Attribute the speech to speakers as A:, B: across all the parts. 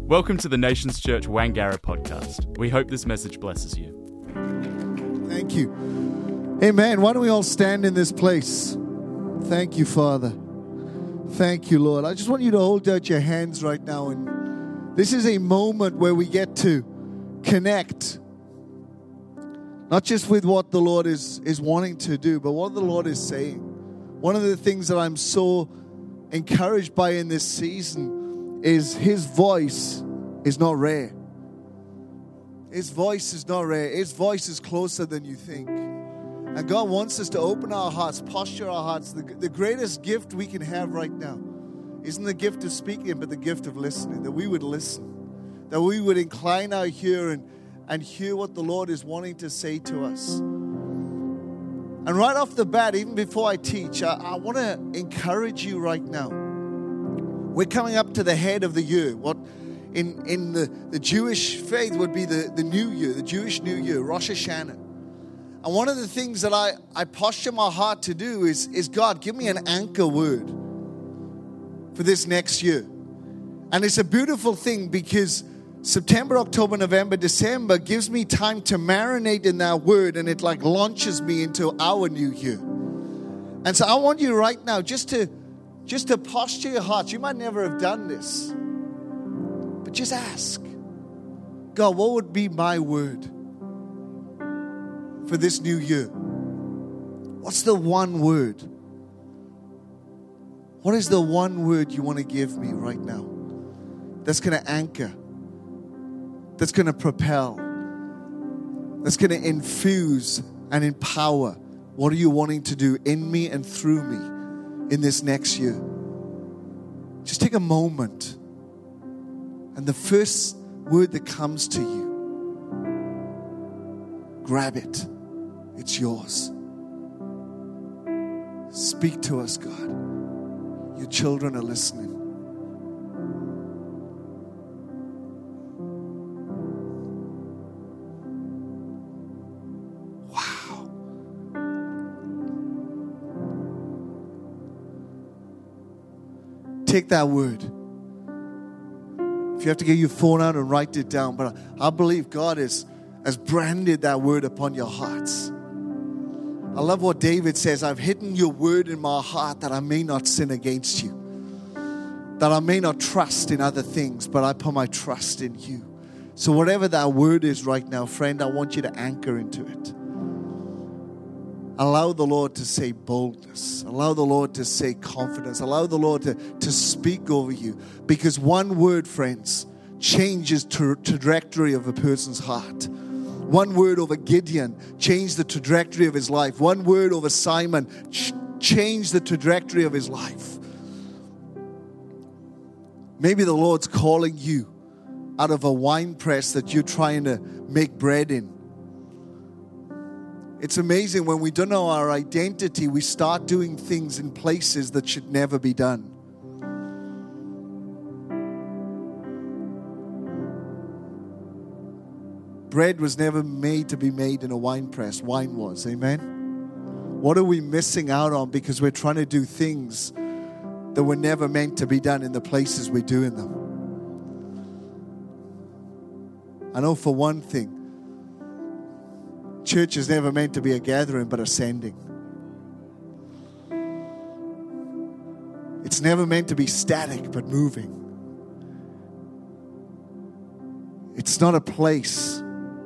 A: Welcome to the Nations Church Wangara podcast. We hope this message blesses you.
B: Thank you. Amen. Why don't we all stand in this place? Thank you, Father. Thank you, Lord. I just want you to hold out your hands right now. And this is a moment where we get to connect. Not just with what the Lord is wanting to do, but what the Lord is saying. One of the things that I'm so encouraged by in this season is His voice is not rare. His voice is not rare. His voice is closer than you think. And God wants us to open our hearts, posture our hearts. The greatest gift we can have right now isn't the gift of speaking, but the gift of listening. That we would listen. That we would incline our ear and hear what the Lord is wanting to say to us. And right off the bat, even before I teach, I want to encourage you right now. We're coming up to the head of the year. What in the Jewish faith would be the new year, the Jewish New Year, Rosh Hashanah. And one of the things that I posture my heart to do is God, give me an anchor word for this next year. And it's a beautiful thing because September, October, November, December gives me time to marinate in that word, and it like launches me into our new year. And so I want you right now just to posture your heart. You might never have done this, but just ask, God, what would be my word for this new year? What's the one word? What is the one word you want to give me right now that's going to anchor, that's going to propel, that's going to infuse and empower? What are you wanting to do in me and through me in this next year? Just take a moment, and the first word that comes to you, grab it. It's yours. Speak to us, God. Your children are listening. Wow. Take that word. If you have to get your phone out and write it down, but I believe God has branded that word upon your hearts. I love what David says, I've hidden your word in my heart that I may not sin against you, that I may not trust in other things, but I put my trust in you. So whatever that word is right now, friend, I want you to anchor into it. Allow the Lord to say boldness. Allow the Lord to say confidence. Allow the Lord to speak over you. Because one word, friends, changes the trajectory of a person's heart. One word over Gideon changed the trajectory of his life. One word over Simon changed the trajectory of his life. Maybe the Lord's calling you out of a wine press that you're trying to make bread in. It's amazing when we don't know our identity, we start doing things in places that should never be done. Bread was never made to be made in a wine press. Wine was. Amen? What are we missing out on because we're trying to do things that were never meant to be done in the places we're doing them? I know for one thing, church is never meant to be a gathering but ascending. It's never meant to be static but moving. It's not a place.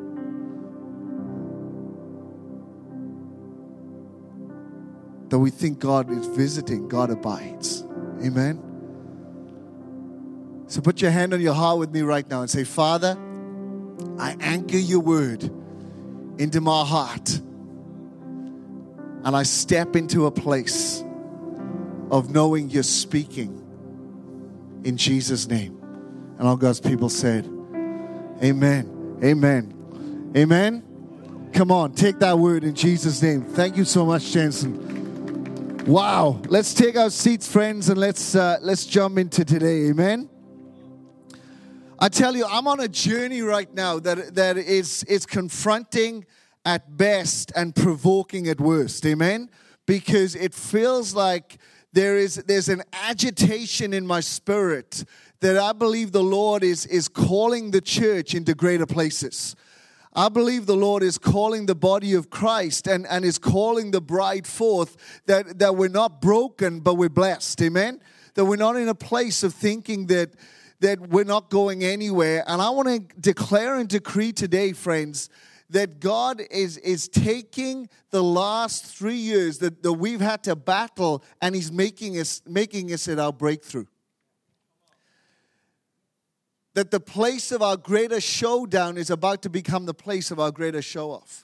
B: That we think God is visiting, God abides. Amen? So put your hand on your heart with me right now and say, Father, I anchor your word into my heart. And I step into a place of knowing you're speaking in Jesus' name. And all God's people said, amen, amen, amen. Come on, take that word in Jesus' name. Thank you so much, Jensen. Wow. Let's take our seats, friends, and let's jump into today. Amen. I tell you, I'm on a journey right now that is confronting at best and provoking at worst. Amen. Because it feels like there's an agitation in my spirit that I believe the Lord is calling the church into greater places. I believe the Lord is calling the body of Christ and is calling the bride forth, that we're not broken, but we're blessed. Amen? That we're not in a place of thinking that we're not going anywhere. And I want to declare and decree today, friends, that God is taking the last 3 years that we've had to battle, and He's making us at our breakthrough. That the place of our greatest showdown is about to become the place of our greatest show-off.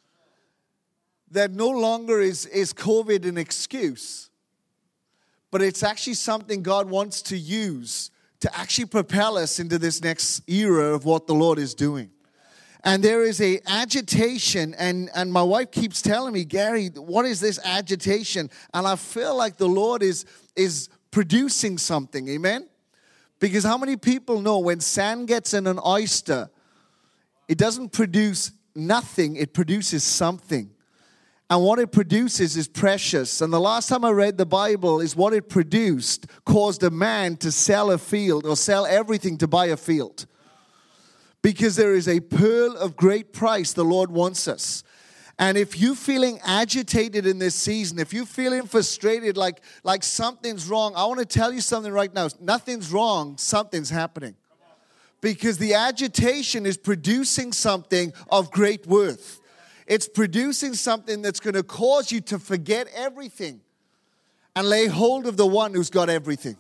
B: That no longer is COVID an excuse, but it's actually something God wants to use to actually propel us into this next era of what the Lord is doing. And there is a agitation, and my wife keeps telling me, Gary, what is this agitation? And I feel like the Lord is producing something, amen? Because how many people know when sand gets in an oyster, it doesn't produce nothing, it produces something. And what it produces is precious. And the last time I read the Bible is what it produced caused a man to sell a field or sell everything to buy a field. Because there is a pearl of great price the Lord wants us. And if you're feeling agitated in this season, if you're feeling frustrated like something's wrong, I want to tell you something right now. Nothing's wrong, something's happening. Because the agitation is producing something of great worth. It's producing something that's going to cause you to forget everything and lay hold of the one who's got everything.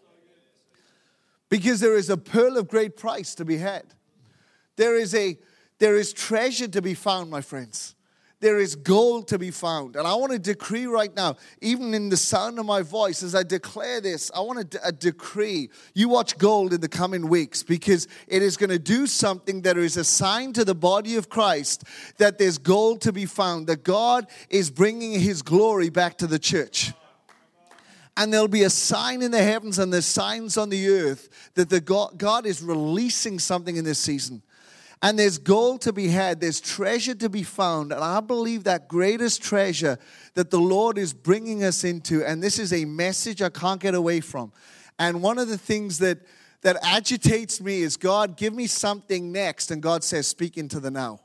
B: Because there is a pearl of great price to be had. There is treasure to be found, my friends. There is gold to be found. And I want to decree right now, even in the sound of my voice, as I declare this, I want to decree, you watch gold in the coming weeks, because it is going to do something that is a sign to the body of Christ that there's gold to be found, that God is bringing His glory back to the church. And there'll be a sign in the heavens and there's signs on the earth that God is releasing something in this season. And there's gold to be had. There's treasure to be found. And I believe that greatest treasure that the Lord is bringing us into, and this is a message I can't get away from. And one of the things that agitates me is, God, give me something next. And God says, speak into the now.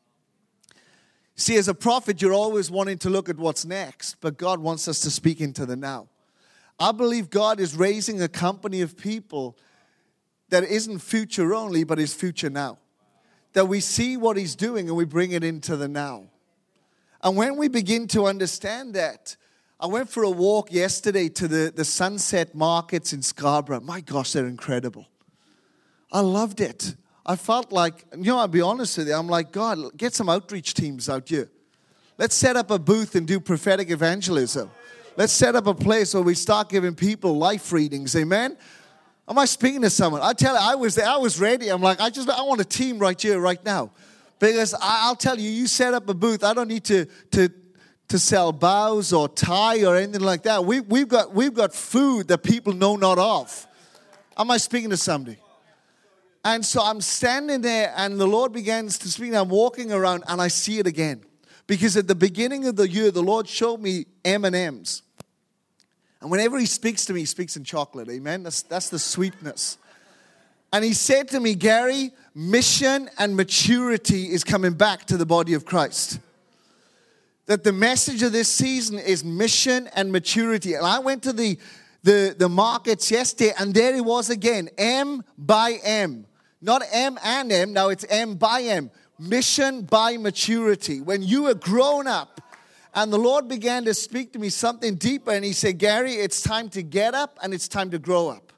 B: See, as a prophet, you're always wanting to look at what's next. But God wants us to speak into the now. I believe God is raising a company of people that isn't future only, but is future now. That we see what He's doing and we bring it into the now. And when we begin to understand that, I went for a walk yesterday to the Sunset Markets in Scarborough. My gosh, they're incredible. I loved it. I felt like, I'll be honest with you, I'm like, God, get some outreach teams out here. Let's set up a booth and do prophetic evangelism. Let's set up a place where we start giving people life readings, amen? Am I speaking to someone? I tell you, I was there, I was ready. I'm like, I want a team right here, right now. Because I'll tell you, you set up a booth, I don't need to sell bows or tie or anything like that. We've got food that people know not of. Am I speaking to somebody? And so I'm standing there and the Lord begins to speak. I'm walking around and I see it again. Because at the beginning of the year, the Lord showed me M&Ms. And whenever He speaks to me, He speaks in chocolate. Amen? That's the sweetness. And He said to me, Gary, mission and maturity is coming back to the body of Christ. That the message of this season is mission and maturity. And I went to the markets yesterday, and there it was again. M by M. Not M and M, now it's M by M. Mission by maturity. When you are grown up, and the Lord began to speak to me something deeper, and He said, Gary, it's time to get up and it's time to grow up.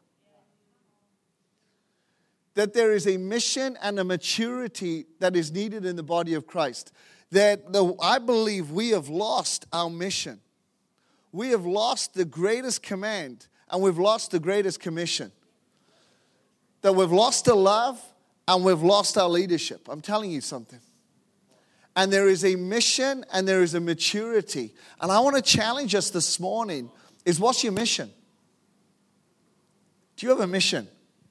B: That there is a mission and a maturity that is needed in the body of Christ. I believe we have lost our mission. We have lost the greatest command, and we've lost the greatest commission. That we've lost the love, and we've lost our leadership. I'm telling you something. And there is a mission and there is a maturity. And I want to challenge us this morning is, what's your mission? Do you have a mission?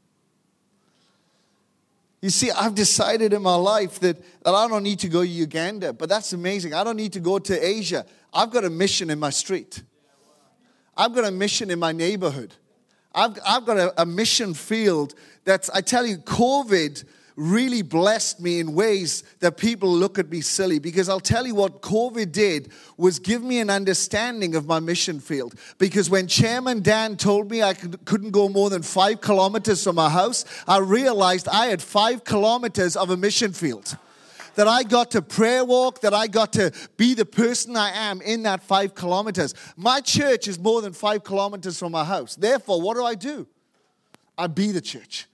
B: You see, I've decided in my life that I don't need to go to Uganda, but that's amazing. I don't need to go to Asia. I've got a mission in my street. I've got a mission in my neighborhood. I've got a mission field that's, I tell you, COVID really blessed me in ways that people look at me silly, because I'll tell you what COVID did was give me an understanding of my mission field. Because when Chairman Dan told me I couldn't go more than 5 kilometers from my house, I realized I had 5 kilometers of a mission field. That I got to prayer walk, that I got to be the person I am in that 5 kilometers. My church is more than 5 kilometers from my house. Therefore, what do? I be the church.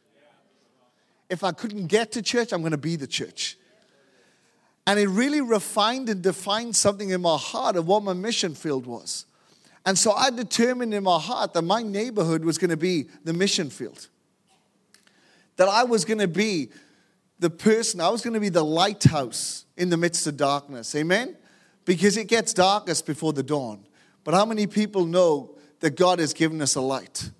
B: If I couldn't get to church, I'm going to be the church. And it really refined and defined something in my heart of what my mission field was. And so I determined in my heart that my neighborhood was going to be the mission field. That I was going to be the person, I was going to be the lighthouse in the midst of darkness. Amen? Because it gets darkest before the dawn. But how many people know that God has given us a light?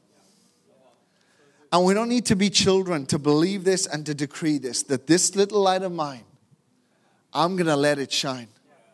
B: And we don't need to be children to believe this and to decree this, that this little light of mine, I'm going to let it shine.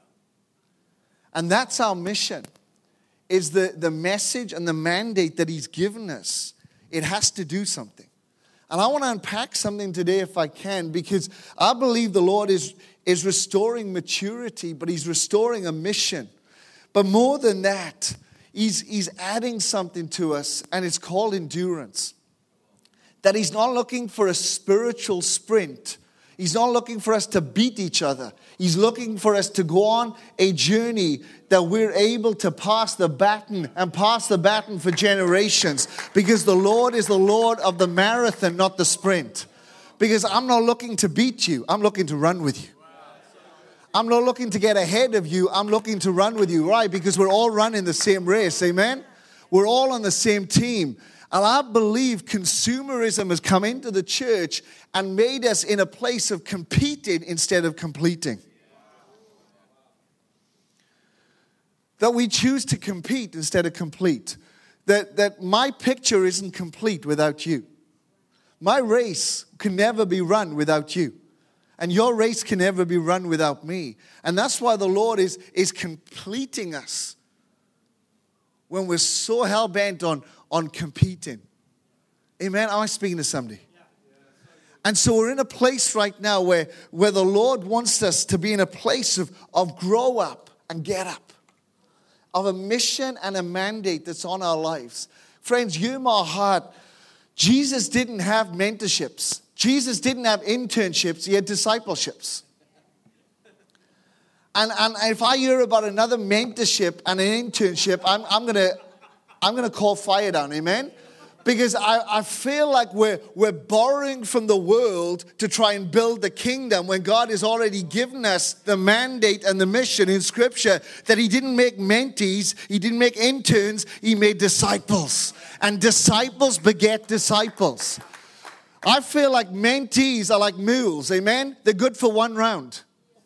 B: And that's our mission, is the message and the mandate that He's given us. It has to do something. And I want to unpack something today if I can, because I believe the Lord is restoring maturity, but He's restoring a mission. But more than that, He's adding something to us, and it's called endurance. That He's not looking for a spiritual sprint. He's not looking for us to beat each other. He's looking for us to go on a journey that we're able to pass the baton and pass the baton for generations. Because the Lord is the Lord of the marathon, not the sprint. Because I'm not looking to beat you. I'm looking to run with you. I'm not looking to get ahead of you. I'm looking to run with you. Right? Because we're all running the same race. Amen? We're all on the same team. And I believe consumerism has come into the church and made us in a place of competing instead of completing. That we choose to compete instead of complete. That my picture isn't complete without you. My race can never be run without you. And your race can never be run without me. And that's why the Lord is completing us when we're so hell-bent on competing. Amen? Am I speaking to somebody? And so we're in a place right now where the Lord wants us to be in a place of grow up and get up. Of a mission and a mandate that's on our lives. Friends, you in my heart, Jesus didn't have mentorships. Jesus didn't have internships. He had discipleships. And if I hear about another mentorship and an internship, I'm gonna call fire down. Amen? Because I feel like we're borrowing from the world to try and build the kingdom when God has already given us the mandate and the mission in Scripture that He didn't make mentees, He didn't make interns, He made disciples. And disciples beget disciples. I feel like mentees are like mules, amen? They're good for one round.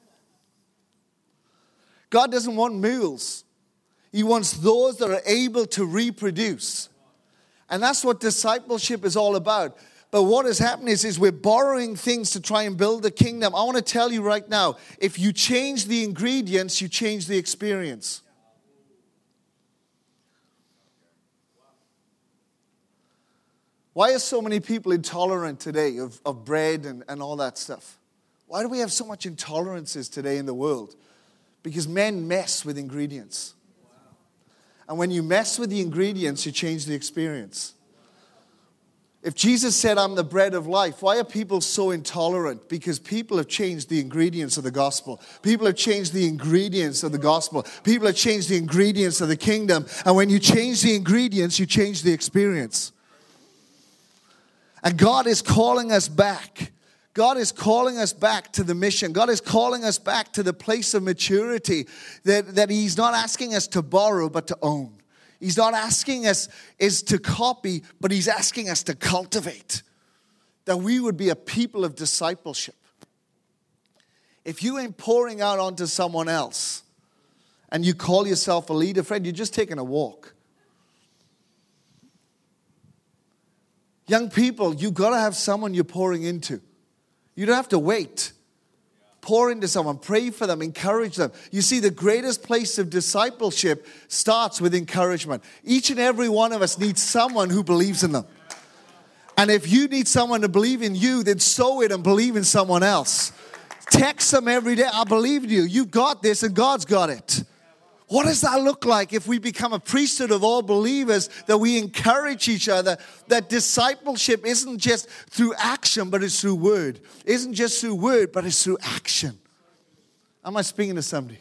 B: God doesn't want mules. He wants those that are able to reproduce. And that's what discipleship is all about. But what has happened is we're borrowing things to try and build the kingdom. I want to tell you right now, if you change the ingredients, you change the experience. Why are so many people intolerant today of bread and all that stuff? Why do we have so much intolerances today in the world? Because men mess with ingredients. And when you mess with the ingredients, you change the experience. If Jesus said, I'm the bread of life, why are people so intolerant? Because people have changed the ingredients of the gospel. People have changed the ingredients of the gospel. People have changed the ingredients of the kingdom. And when you change the ingredients, you change the experience. And God is calling us back. God is calling us back to the mission. God is calling us back to the place of maturity that He's not asking us to borrow, but to own. He's not asking us is to copy, but He's asking us to cultivate. That we would be a people of discipleship. If you ain't pouring out onto someone else and you call yourself a leader, friend, you're just taking a walk. Young people, you've got to have someone you're pouring into. You don't have to wait. Pour into someone, pray for them, encourage them. You see, the greatest place of discipleship starts with encouragement. Each and every one of us needs someone who believes in them. And if you need someone to believe in you, then sow it and believe in someone else. Text them every day. I believe in you. You've got this and God's got it. What does that look like if we become a priesthood of all believers, that we encourage each other, that discipleship isn't just through action, but it's through word. Isn't just through word, but it's through action. Am I speaking to somebody?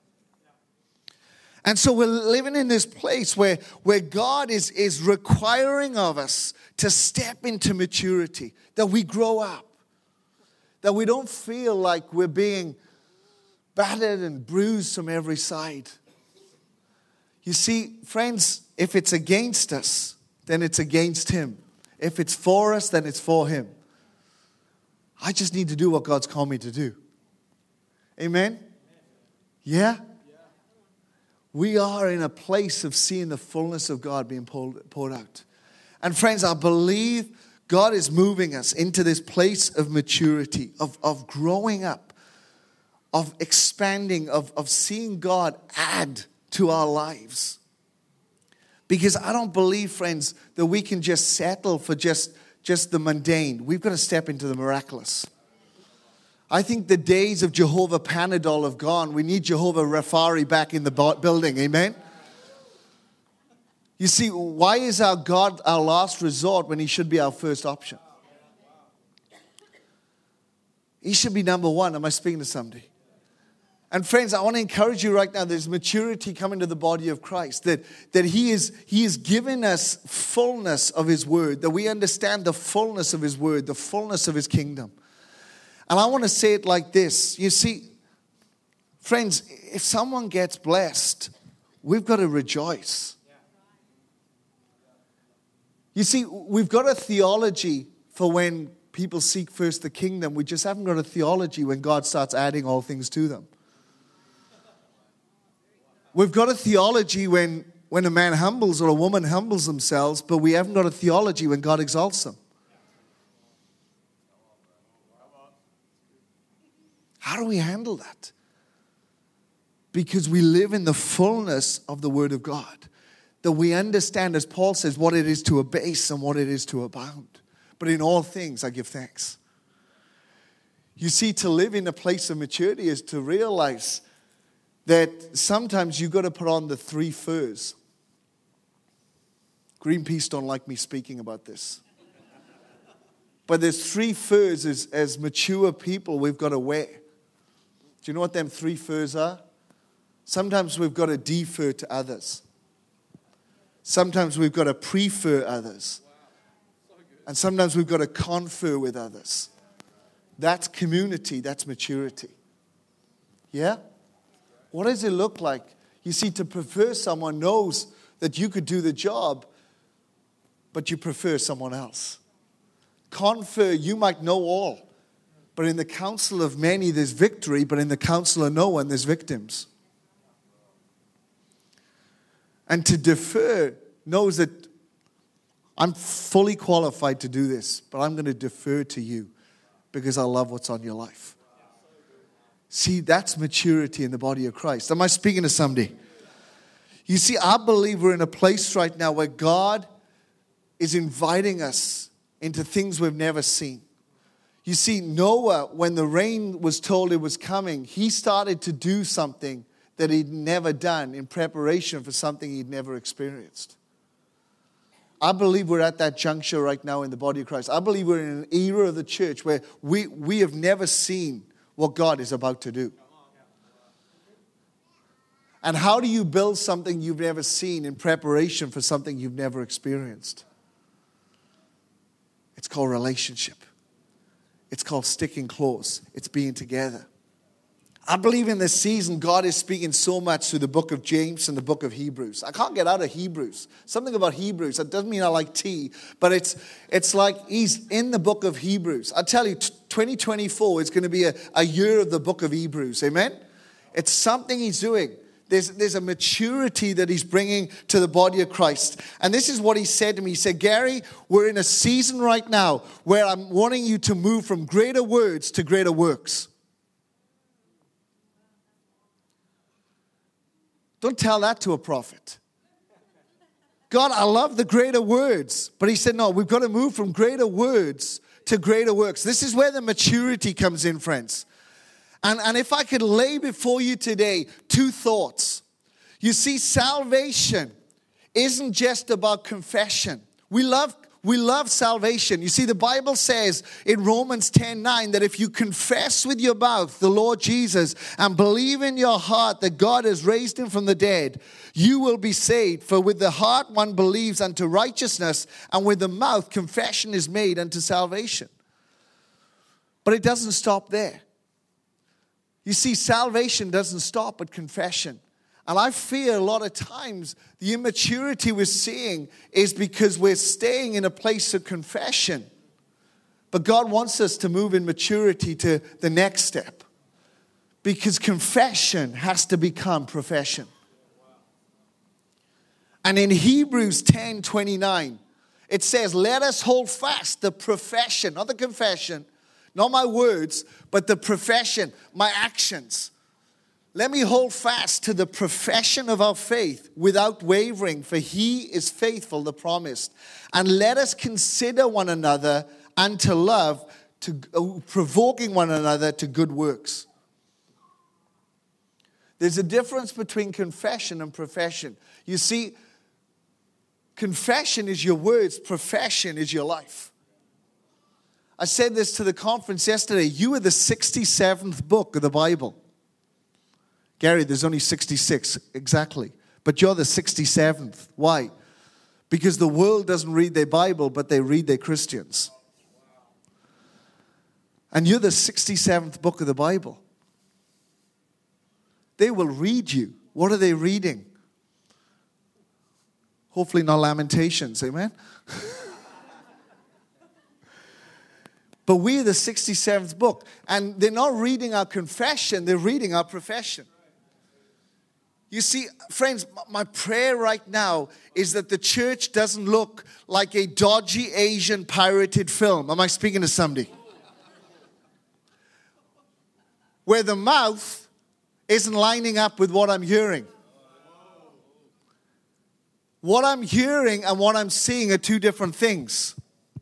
B: And so we're living in this place where God is requiring of us to step into maturity, that we grow up, that we don't feel like we're being battered and bruised from every side. You see, friends, if it's against us, then it's against Him. If it's for us, then it's for Him. I just need to do what God's called me to do. Amen? Yeah? We are in a place of seeing the fullness of God being poured out. And friends, I believe God is moving us into this place of maturity, of growing up, of expanding, of seeing God add to our lives. Because I don't believe, friends, that we can just settle for just the mundane. We've got to step into the miraculous. I think the days of Jehovah Panadol have gone. We need Jehovah Rapha back in the building. Amen? You see, why is our God our last resort when He should be our first option? He should be number one. Am I speaking to somebody? And friends, I want to encourage you right now, there's maturity coming to the body of Christ, that He is giving us fullness of His word, that we understand the fullness of His word, the fullness of His kingdom. And I want to say it like this. You see, friends, if someone gets blessed, we've got to rejoice. You see, we've got a theology for when people seek first the kingdom. We just haven't got a theology when God starts adding all things to them. We've got a theology when a man humbles or a woman humbles themselves, but we haven't got a theology when God exalts them. How do we handle that? Because we live in the fullness of the Word of God. That we understand, as Paul says, what it is to abase and what it is to abound. But in all things, I give thanks. You see, to live in a place of maturity is to realize that sometimes you've got to put on the three furs. Greenpeace don't like me speaking about this. But there's three furs as mature people we've got to wear. Do you know what them three furs are? Sometimes we've got to defer to others. Sometimes we've got to prefer others. And sometimes we've got to confer with others. That's community, that's maturity. Yeah? What does it look like? You see, to prefer someone knows that you could do the job, but you prefer someone else. Confer, you might know all, but in the counsel of many there's victory, but in the counsel of no one there's victims. And to defer knows that I'm fully qualified to do this, but I'm going to defer to you because I love what's on your life. See, that's maturity in the body of Christ. Am I speaking to somebody? You see, I believe we're in a place right now where God is inviting us into things we've never seen. You see, Noah, when the rain was told it was coming, he started to do something that he'd never done in preparation for something he'd never experienced. I believe we're at that juncture right now in the body of Christ. I believe we're in an era of the church where we have never seen what God is about to do. And how do you build something you've never seen in preparation for something you've never experienced? It's called relationship. It's called sticking close. It's being together. I believe in this season, God is speaking so much through the book of James and the book of Hebrews. I can't get out of Hebrews. Something about Hebrews. That doesn't mean I like tea, but it's like He's in the book of Hebrews. I tell you, 2024 is going to be a year of the book of Hebrews. Amen? It's something He's doing. There's a maturity that He's bringing to the body of Christ. And this is what He said to me. He said, Gary, we're in a season right now where I'm wanting you to move from greater words to greater works. Don't tell that to a prophet. God, I love the greater words. But he said, no, we've got to move from greater words to greater works. This is where the maturity comes in, friends. And if I could lay before you today 2 thoughts. You see, salvation isn't just about confession. We love salvation. You see, the Bible says in Romans 10:9 that if you confess with your mouth the Lord Jesus and believe in your heart that God has raised him from the dead, you will be saved. For with the heart one believes unto righteousness, and with the mouth confession is made unto salvation. But it doesn't stop there. You see, salvation doesn't stop at confession. And I fear a lot of times the immaturity we're seeing is because we're staying in a place of confession. But God wants us to move in maturity to the next step. Because confession has to become profession. And in Hebrews 10:29, it says, let us hold fast the profession, not the confession, not my words, but the profession, my actions. Let me hold fast to the profession of our faith without wavering, for he is faithful, the promised. And let us consider one another unto love, provoking one another to good works. There's a difference between confession and profession. You see, confession is your words, profession is your life. I said this to the conference yesterday. You are the 67th book of the Bible. Gary, there's only 66, exactly. But you're the 67th. Why? Because the world doesn't read their Bible, but they read their Christians. And you're the 67th book of the Bible. They will read you. What are they reading? Hopefully not Lamentations, amen? But we're the 67th book. And they're not reading our confession, they're reading our profession. You see, friends, my prayer right now is that the church doesn't look like a dodgy Asian pirated film. Am I speaking to somebody? Where the mouth isn't lining up with what I'm hearing. What I'm hearing and what I'm seeing are 2 different things.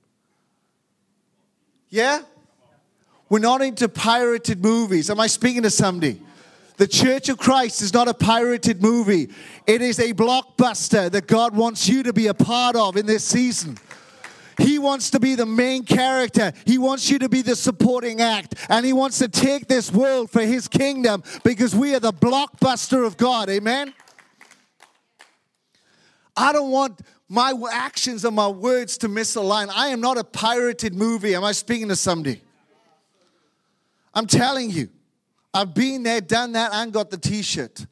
B: Yeah? We're not into pirated movies. Am I speaking to somebody? The Church of Christ is not a pirated movie. It is a blockbuster that God wants you to be a part of in this season. He wants to be the main character. He wants you to be the supporting act. And he wants to take this world for his kingdom because we are the blockbuster of God. Amen? I don't want my actions and my words to misalign. I am not a pirated movie. Am I speaking to somebody? I'm telling you. I've been there, done that, and got the t-shirt.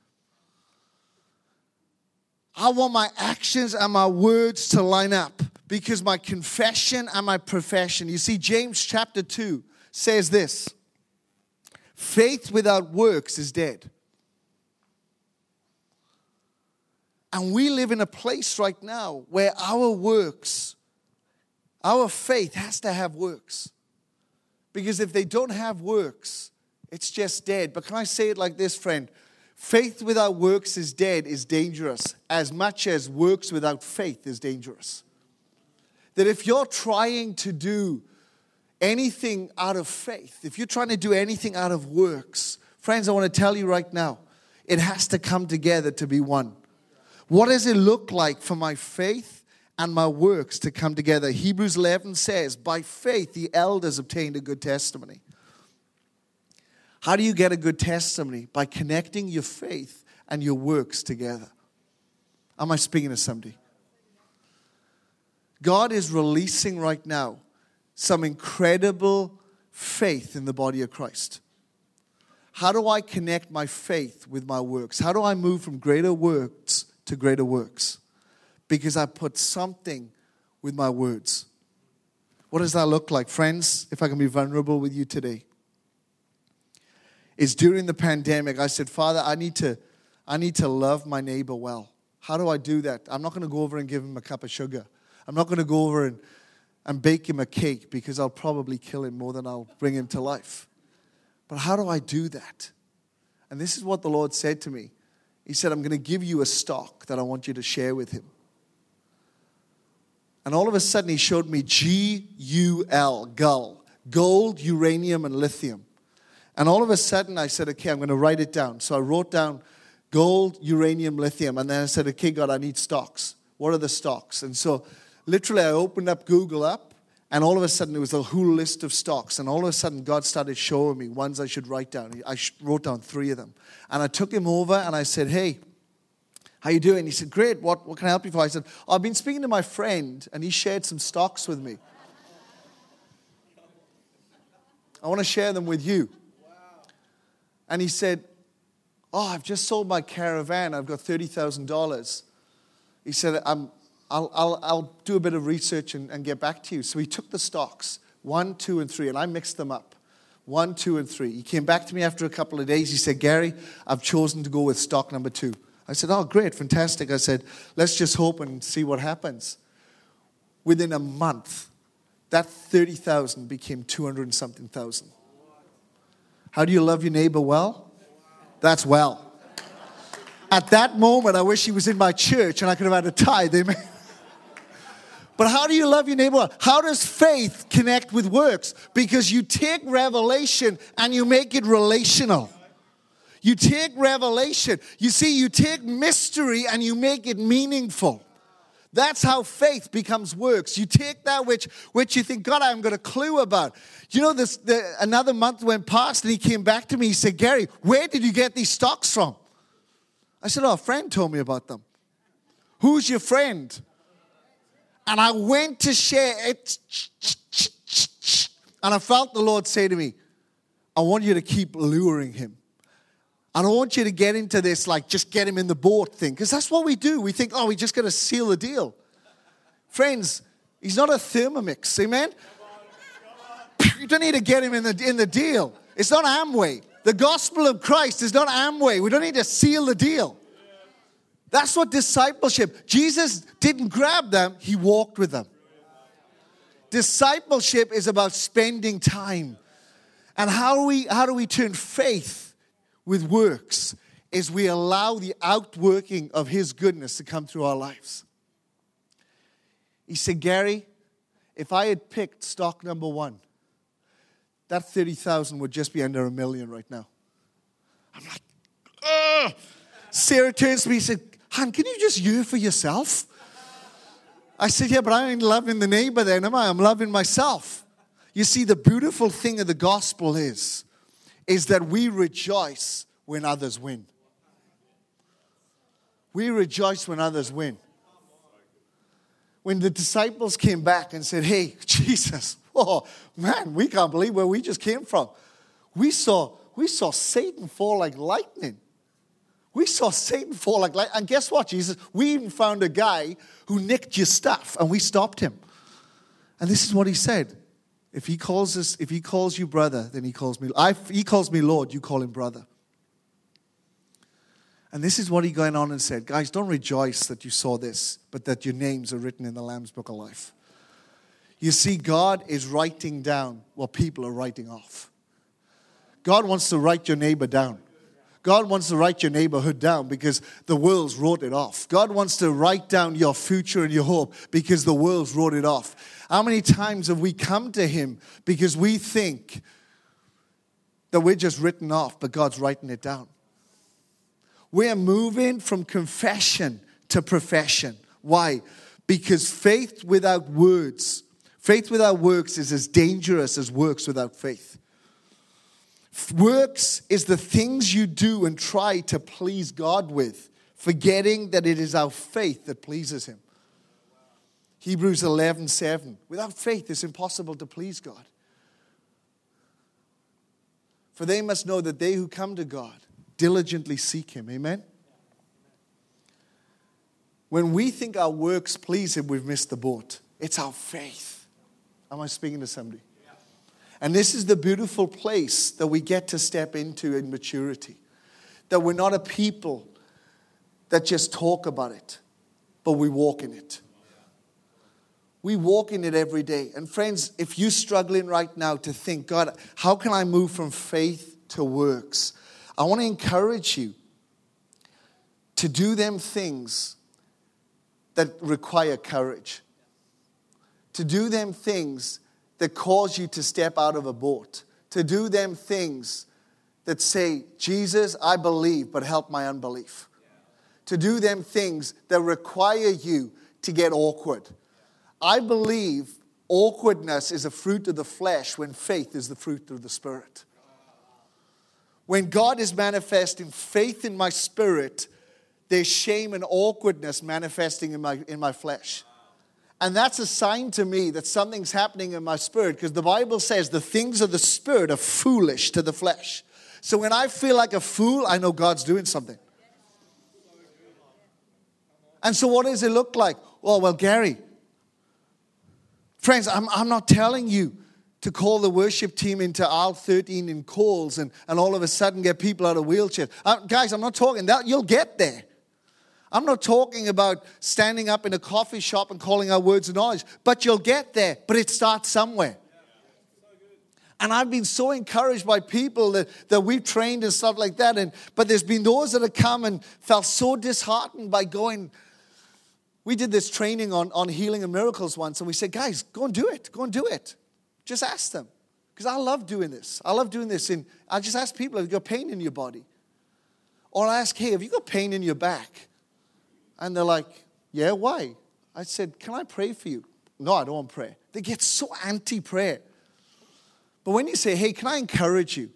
B: I want my actions and my words to line up because my confession and my profession. You see, James chapter 2 says this. Faith without works is dead. And we live in a place right now where our works, our faith has to have works. Because if they don't have works, it's just dead. But can I say it like this, friend? Faith without works is dead is dangerous as much as works without faith is dangerous. That if you're trying to do anything out of faith, if you're trying to do anything out of works, friends, I want to tell you right now, it has to come together to be one. What does it look like for my faith and my works to come together? Hebrews 11 says, by faith the elders obtained a good testimony. How do you get a good testimony? By connecting your faith and your works together. Am I speaking to somebody? God is releasing right now some incredible faith in the body of Christ. How do I connect my faith with my works? How do I move from greater works to greater works? Because I put something with my words. What does that look like? Friends, if I can be vulnerable with you today. Is during the pandemic, I said, Father, I need to love my neighbor well. How do I do that? I'm not going to go over and give him a cup of sugar. I'm not going to go over and bake him a cake because I'll probably kill him more than I'll bring him to life. But how do I do that? And this is what the Lord said to me. He said, I'm going to give you a stock that I want you to share with him. And all of a sudden, he showed me GUL, gull, gold, uranium, and lithium. And all of a sudden, I said, okay, I'm going to write it down. So I wrote down gold, uranium, lithium. And then I said, okay, God, I need stocks. What are the stocks? And so literally, I opened up Google up, and all of a sudden, there was a whole list of stocks. And all of a sudden, God started showing me ones I should write down. I wrote down 3 of them. And I took him over, and I said, hey, how you doing? He said, great. What can I help you for? I said, I've been speaking to my friend, and he shared some stocks with me. I want to share them with you. And he said, I've just sold my caravan. I've got $30,000. He said, I'll do a bit of research and get back to you. So he took the stocks, 1, 2, and 3, and I mixed them up. 1, 2, and 3. He came back to me after a couple of days. He said, Gary, I've chosen to go with stock number 2. I said, oh, great, fantastic. I said, let's just hope and see what happens. Within a month, that 30,000 became 200 and something thousand. How do you love your neighbor well? That's well. At that moment, I wish he was in my church and I could have had a tithe. Amen. But how do you love your neighbor well? How does faith connect with works? Because you take revelation and you make it relational. You take revelation. You see, you take mystery and you make it meaningful. That's how faith becomes works. You take that which you think, God, I haven't got a clue about. You know, another month went past and he came back to me. He said, Gary, where did you get these stocks from? I said, a friend told me about them. Who's your friend? And I went to share it. And I felt the Lord say to me, I want you to keep luring him. I don't want you to get into this, like, just get him in the boat thing. Because that's what we do. We think, we just got to seal the deal. Friends, he's not a Thermomix. Amen? You don't need to get him in the deal. It's not Amway. The gospel of Christ is not Amway. We don't need to seal the deal. That's what discipleship. Jesus didn't grab them. He walked with them. Discipleship is about spending time. And how do we turn faith with works is we allow the outworking of his goodness to come through our lives. He said, Gary, if I had picked stock number 1, that 30,000 would just be under $1 million right now. I'm like, ugh. Sarah turns to me and said, hon, can you just hear for yourself? I said, yeah, but I ain't loving the neighbor then, am I? I'm loving myself. You see, the beautiful thing of the gospel is that we rejoice when others win. We rejoice when others win. When the disciples came back and said, hey, Jesus, oh, man, we can't believe where we just came from. We saw Satan fall like lightning. We saw Satan fall like lightning. And guess what, Jesus? We even found a guy who nicked your stuff, and we stopped him. And this is what he said. If he calls you brother, then he calls me. He calls me Lord, you call him brother. And this is what he went on and said, guys, don't rejoice that you saw this, but that your names are written in the Lamb's Book of Life. You see, God is writing down what people are writing off. God wants to write your neighbor down. God wants to write your neighborhood down because the world's wrote it off. God wants to write down your future and your hope because the world's wrote it off. How many times have we come to him because we think that we're just written off, but God's writing it down? We're moving from confession to profession. Why? Because faith without works is as dangerous as works without faith. Works is the things you do and try to please God with, forgetting that it is our faith that pleases him. Hebrews 11:7. Without faith, it's impossible to please God. For they must know that they who come to God diligently seek him. Amen? When we think our works please him, we've missed the boat. It's our faith. Am I speaking to somebody? And this is the beautiful place that we get to step into in maturity. That we're not a people that just talk about it, but we walk in it. We walk in it every day. And friends, if you're struggling right now to think, God, how can I move from faith to works? I want to encourage you to do them things that require courage. To do them things that cause you to step out of a boat. To do them things that say, Jesus, I believe, but help my unbelief. To do them things that require you to get awkward. I believe awkwardness is a fruit of the flesh when faith is the fruit of the Spirit. When God is manifesting faith in my spirit, there's shame and awkwardness manifesting in my flesh. And that's a sign to me that something's happening in my spirit, because the Bible says the things of the Spirit are foolish to the flesh. So when I feel like a fool, I know God's doing something. And so what does it look like? Oh, well, Gary, friends, I'm not telling you to call the worship team into aisle 13 in calls and all of a sudden get people out of wheelchairs. Guys, I'm not talking that. You'll get there. I'm not talking about standing up in a coffee shop and calling out words of knowledge, but you'll get there. But it starts somewhere. And I've been so encouraged by people that we've trained and stuff like that. But there's been those that have come and felt so disheartened by going. We did this training on healing and miracles once, and we said, guys, go and do it. Go and do it. Just ask them. Because I love doing this. I love doing this. And I just ask people, have you got pain in your body? Or I ask, hey, have you got pain in your back? And they're like, yeah, why? I said, can I pray for you? No, I don't want prayer. They get so anti-prayer. But when you say, hey, can I encourage you?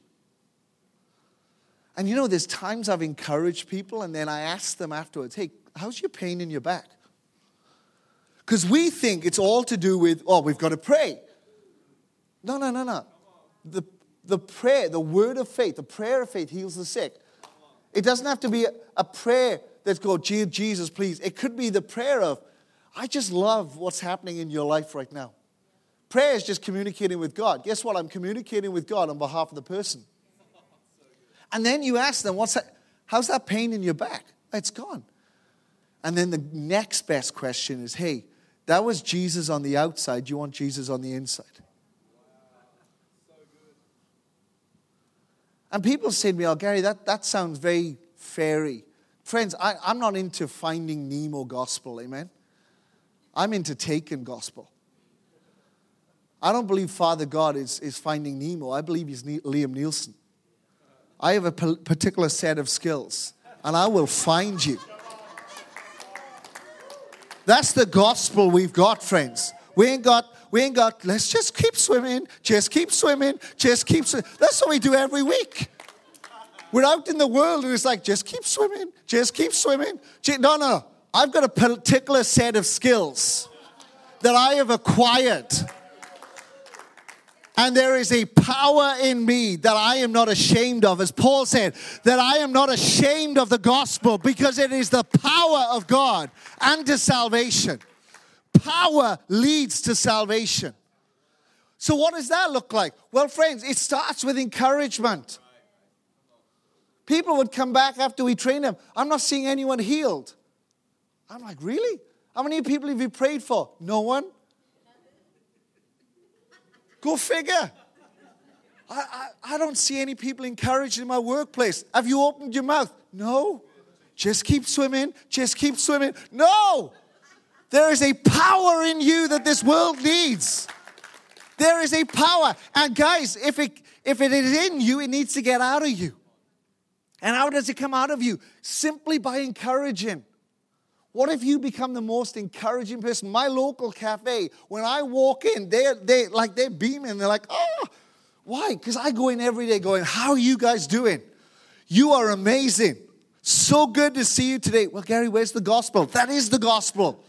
B: And there's times I've encouraged people and then I ask them afterwards, hey, how's your pain in your back? Because we think it's all to do with, we've got to pray. No. The prayer, the word of faith, the prayer of faith heals the sick. It doesn't have to be a prayer that's go, Jesus, please. It could be the prayer of, I just love what's happening in your life right now. Prayer is just communicating with God. Guess what? I'm communicating with God on behalf of the person. And then you ask them, how's that pain in your back? It's gone. And then the next best question is, hey, that was Jesus on the outside. Do you want Jesus on the inside? And people say to me, oh, Gary, that sounds very fairy. Friends, I'm not into Finding Nemo gospel, amen? I'm into Taken gospel. I don't believe Father God is Finding Nemo. I believe he's Liam Nielsen. I have a particular set of skills, and I will find you. That's the gospel we've got, friends. We ain't got, let's just keep swimming, just keep swimming, just keep swimming. That's what we do every week. We're out in the world and it's like, just keep swimming, just keep swimming. No. I've got a particular set of skills that I have acquired. And there is a power in me that I am not ashamed of. As Paul said, that I am not ashamed of the gospel because it is the power of God unto salvation. Power leads to salvation. So what does that look like? Well, friends, it starts with encouragement. People would come back after we train them. I'm not seeing anyone healed. I'm like, really? How many people have you prayed for? No one? Go figure. I don't see any people encouraged in my workplace. Have you opened your mouth? No. Just keep swimming. Just keep swimming. No. There is a power in you that this world needs. There is a power. And guys, if it is in you, it needs to get out of you. And how does it come out of you? Simply by encouraging. What if you become the most encouraging person? My local cafe, when I walk in, they're beaming. They're like, oh, why? Because I go in every day going, how are you guys doing? You are amazing. So good to see you today. Well, Gary, where's the gospel? That is the gospel.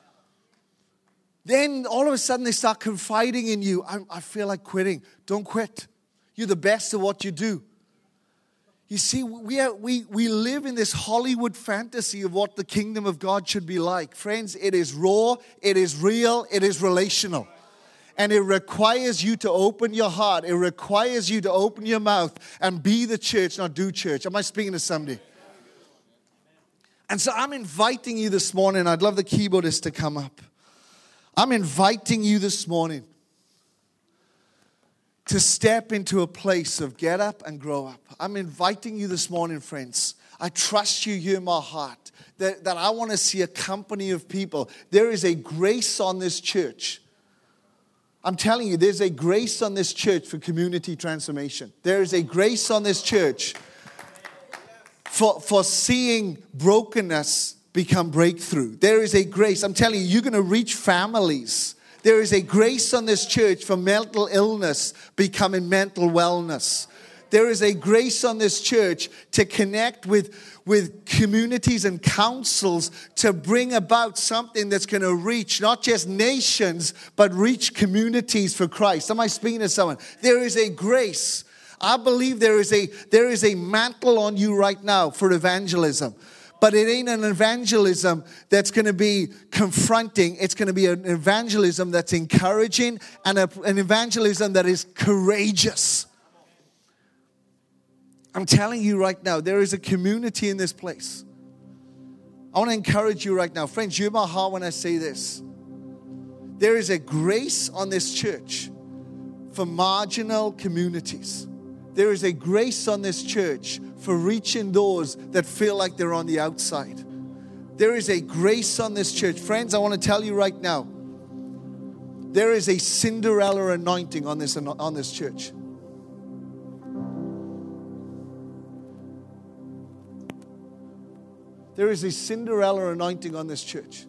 B: Then all of a sudden they start confiding in you. I feel like quitting. Don't quit. You're the best at what you do. You see, we live in this Hollywood fantasy of what the kingdom of God should be like. Friends, it is raw, it is real, it is relational. And it requires you to open your heart. It requires you to open your mouth and be the church, not do church. Am I speaking to somebody? And so I'm inviting you this morning. I'd love the keyboardist to come up. I'm inviting you this morning to step into a place of get up and grow up. I'm inviting you this morning, friends. I trust you hear my heart, that I want to see a company of people. There is a grace on this church. I'm telling you, there's a grace on this church for community transformation. There is a grace on this church for seeing brokenness become breakthrough. There is a grace. I'm telling you, you're going to reach families. There is a grace on this church for mental illness becoming mental wellness. There is a grace on this church to connect with communities and councils to bring about something that's going to reach not just nations, but reach communities for Christ. Am I speaking to someone? There is a grace. I believe there is a mantle on you right now for evangelism. But it ain't an evangelism that's going to be confronting. It's going to be an evangelism that's encouraging and an evangelism that is courageous. I'm telling you right now, there is a community in this place. I want to encourage you right now. Friends, you're my heart when I say this. There is a grace on this church for marginal communities. There is a grace on this church for reaching those that feel like they're on the outside. There is a grace on this church. Friends, I want to tell you right now, there is a Cinderella anointing on this church. There is a Cinderella anointing on this church.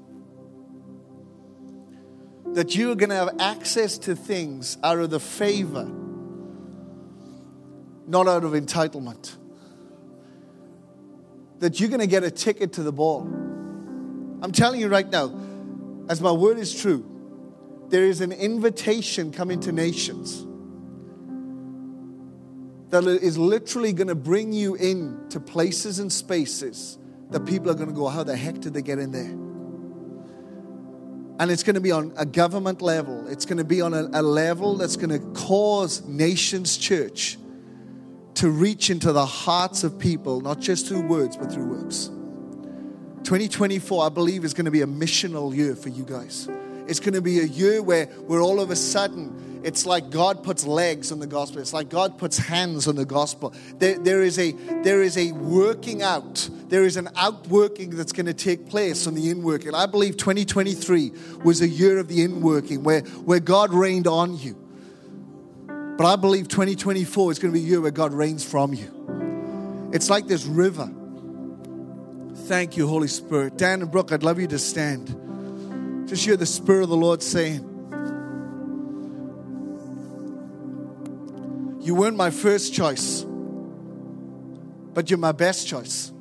B: That you're going to have access to things out of the favor, not out of entitlement. That you're going to get a ticket to the ball. I'm telling you right now, as my word is true, there is an invitation coming to nations that is literally going to bring you into places and spaces that people are going to go, how the heck did they get in there? And it's going to be on a government level. It's going to be on a level that's going to cause Nations Church to reach into the hearts of people, not just through words, but through works. 2024, I believe, is going to be a missional year for you guys. It's going to be a year where all of a sudden, it's like God puts legs on the gospel. It's like God puts hands on the gospel. There is a working out. There is an outworking that's going to take place on the inworking. I believe 2023 was a year of the inworking where God reigned on you. But I believe 2024 is going to be a year where God reigns from you. It's like this river. Thank you, Holy Spirit. Dan and Brooke, I'd love you to stand. Just hear the Spirit of the Lord saying, you weren't my first choice, but you're my best choice.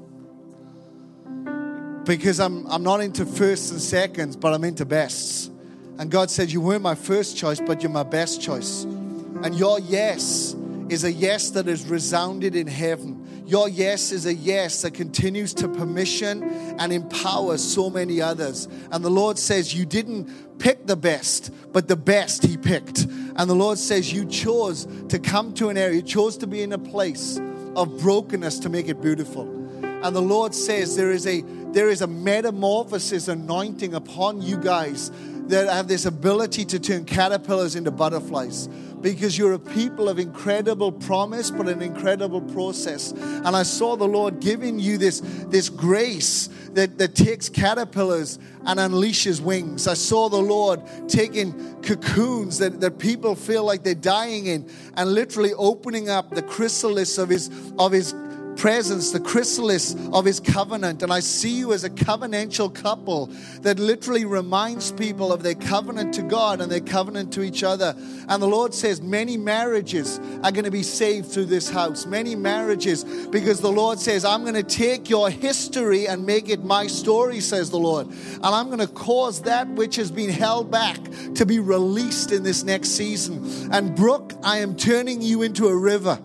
B: Because I'm not into firsts and seconds, but I'm into bests. And God said, you weren't my first choice, but you're my best choice. And your yes is a yes that is resounded in heaven. Your yes is a yes that continues to permission and empower so many others. And the Lord says you didn't pick the best, but the best He picked. And the Lord says you chose to come to an area, you chose to be in a place of brokenness to make it beautiful. And the Lord says there is a metamorphosis anointing upon you guys that have this ability to turn caterpillars into butterflies. Because you're a people of incredible promise, but an incredible process. And I saw the Lord giving you this grace that takes caterpillars and unleashes wings. I saw the Lord taking cocoons that people feel like they're dying in and literally opening up the chrysalis of his presence, the chrysalis of His covenant. And I see you as a covenantal couple that literally reminds people of their covenant to God and their covenant to each other. And the Lord says many marriages are going to be saved through this house. Many marriages, because the Lord says, I'm going to take your history and make it my story, says the Lord. And I'm going to cause that which has been held back to be released in this next season. And Brooke, I am turning you into a river.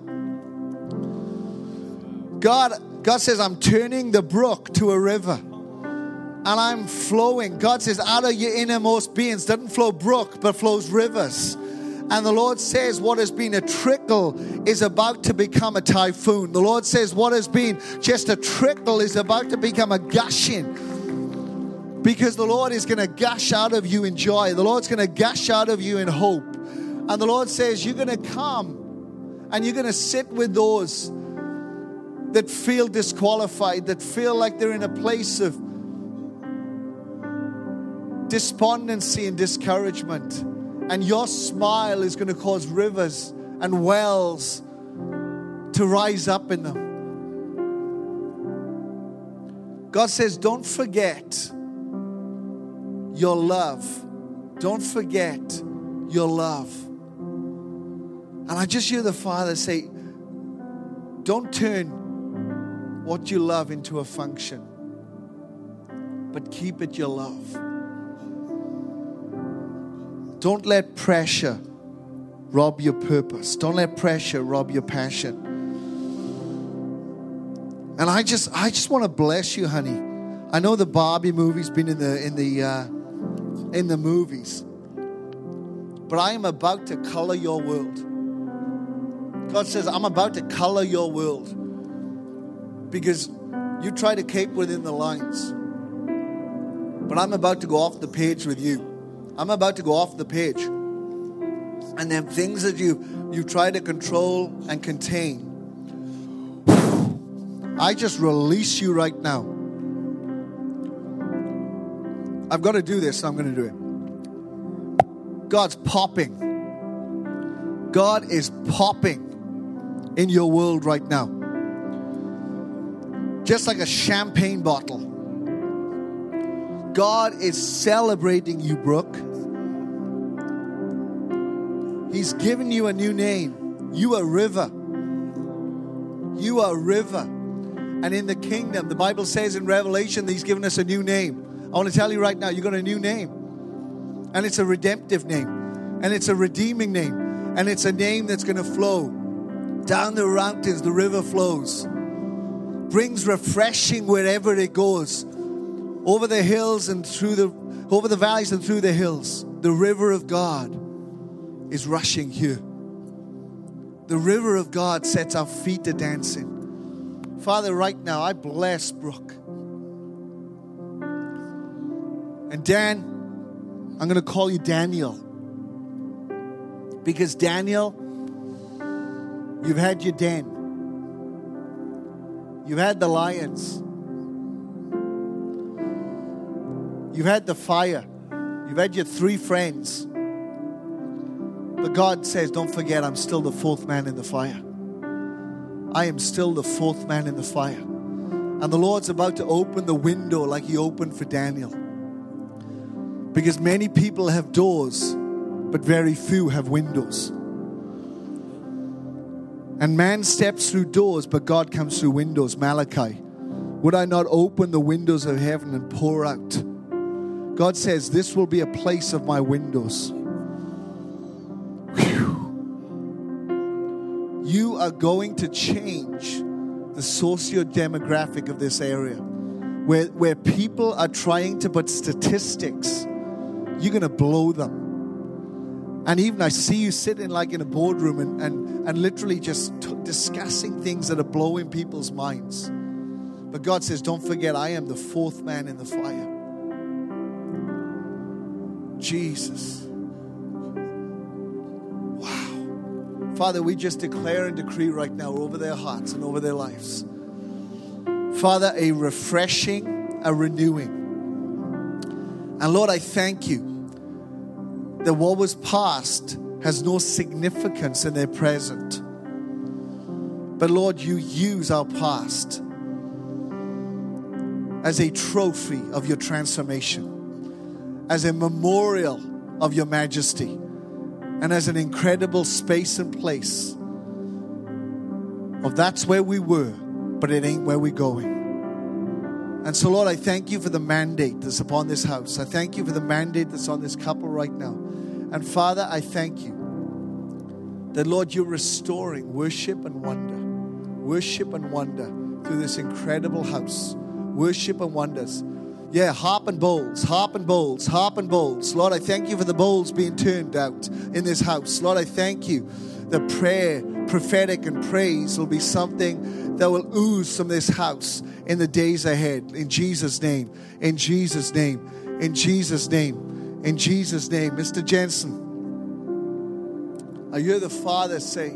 B: God says, I'm turning the brook to a river. And I'm flowing. God says, out of your innermost beings doesn't flow brook, but flows rivers. And the Lord says what has been a trickle is about to become a typhoon. The Lord says what has been just a trickle is about to become a gushing. Because the Lord is going to gush out of you in joy. The Lord's going to gush out of you in hope. And the Lord says, you're going to come and you're going to sit with those that feel disqualified, that feel like they're in a place of despondency and discouragement. And your smile is going to cause rivers and wells to rise up in them. God says, don't forget your love. Don't forget your love. And I just hear the Father say, don't turn what you love into a function, but keep it your love. Don't let pressure rob your purpose. Don't let pressure rob your passion. And I just want to bless you, honey. I know the Barbie movie's been in the movies, but I am about to color your world. God says, I'm about to color your world because you try to keep within the lines, but I'm about to go off the page with you. I'm about to go off the page, and then things that you try to control and contain, I just release you right now. I've got to do this, so I'm going to do it. God's popping. God is popping in your world right now. Just like a champagne bottle. God is celebrating you, Brooke. He's given you a new name. You are river. You are river. And in the kingdom, the Bible says in Revelation that He's given us a new name. I want to tell you right now, you got a new name. And it's a redemptive name. And it's a redeeming name. And it's a name that's going to flow. Down the mountains, the river flows. Brings refreshing wherever it goes. Over the hills and over the valleys and through the hills. The river of God is rushing here. The river of God sets our feet to dancing. Father, right now, I bless Brooke. And Dan, I'm going to call you Daniel. Because Daniel, you've had your den. You've had the lions. You've had the fire. You've had your 3 friends. But God says, don't forget, I'm still the 4th man in the fire. I am still the 4th man in the fire. And the Lord's about to open the window like He opened for Daniel. Because many people have doors, but very few have windows. And man steps through doors, but God comes through windows. Malachi, would I not open the windows of heaven and pour out? God says, this will be a place of my windows. Whew. You are going to change the socio-demographic of this area. Where people are trying to put statistics, you're going to blow them. And even I see you sitting like in a boardroom and literally just discussing things that are blowing people's minds. But God says, don't forget, I am the 4th man in the fire. Jesus. Wow. Father, we just declare and decree right now over their hearts and over their lives. Father, a refreshing, a renewing. And Lord, I thank you that what was past has no significance in their present. But Lord, you use our past as a trophy of your transformation, as a memorial of your majesty, and as an incredible space and place of that's where we were, but it ain't where we're going. And so, Lord, I thank you for the mandate that's upon this house. I thank you for the mandate that's on this couple right now. And Father, I thank you that, Lord, you're restoring worship and wonder through this incredible house. Worship and wonders. Yeah, harp and bowls, harp and bowls, harp and bowls. Lord, I thank you for the bowls being turned out in this house. Lord, I thank you that prayer, prophetic and praise will be something that will ooze from this house in the days ahead. In Jesus' name, in Jesus' name, in Jesus' name, in Jesus' name. Mr. Jensen, I hear the Father say,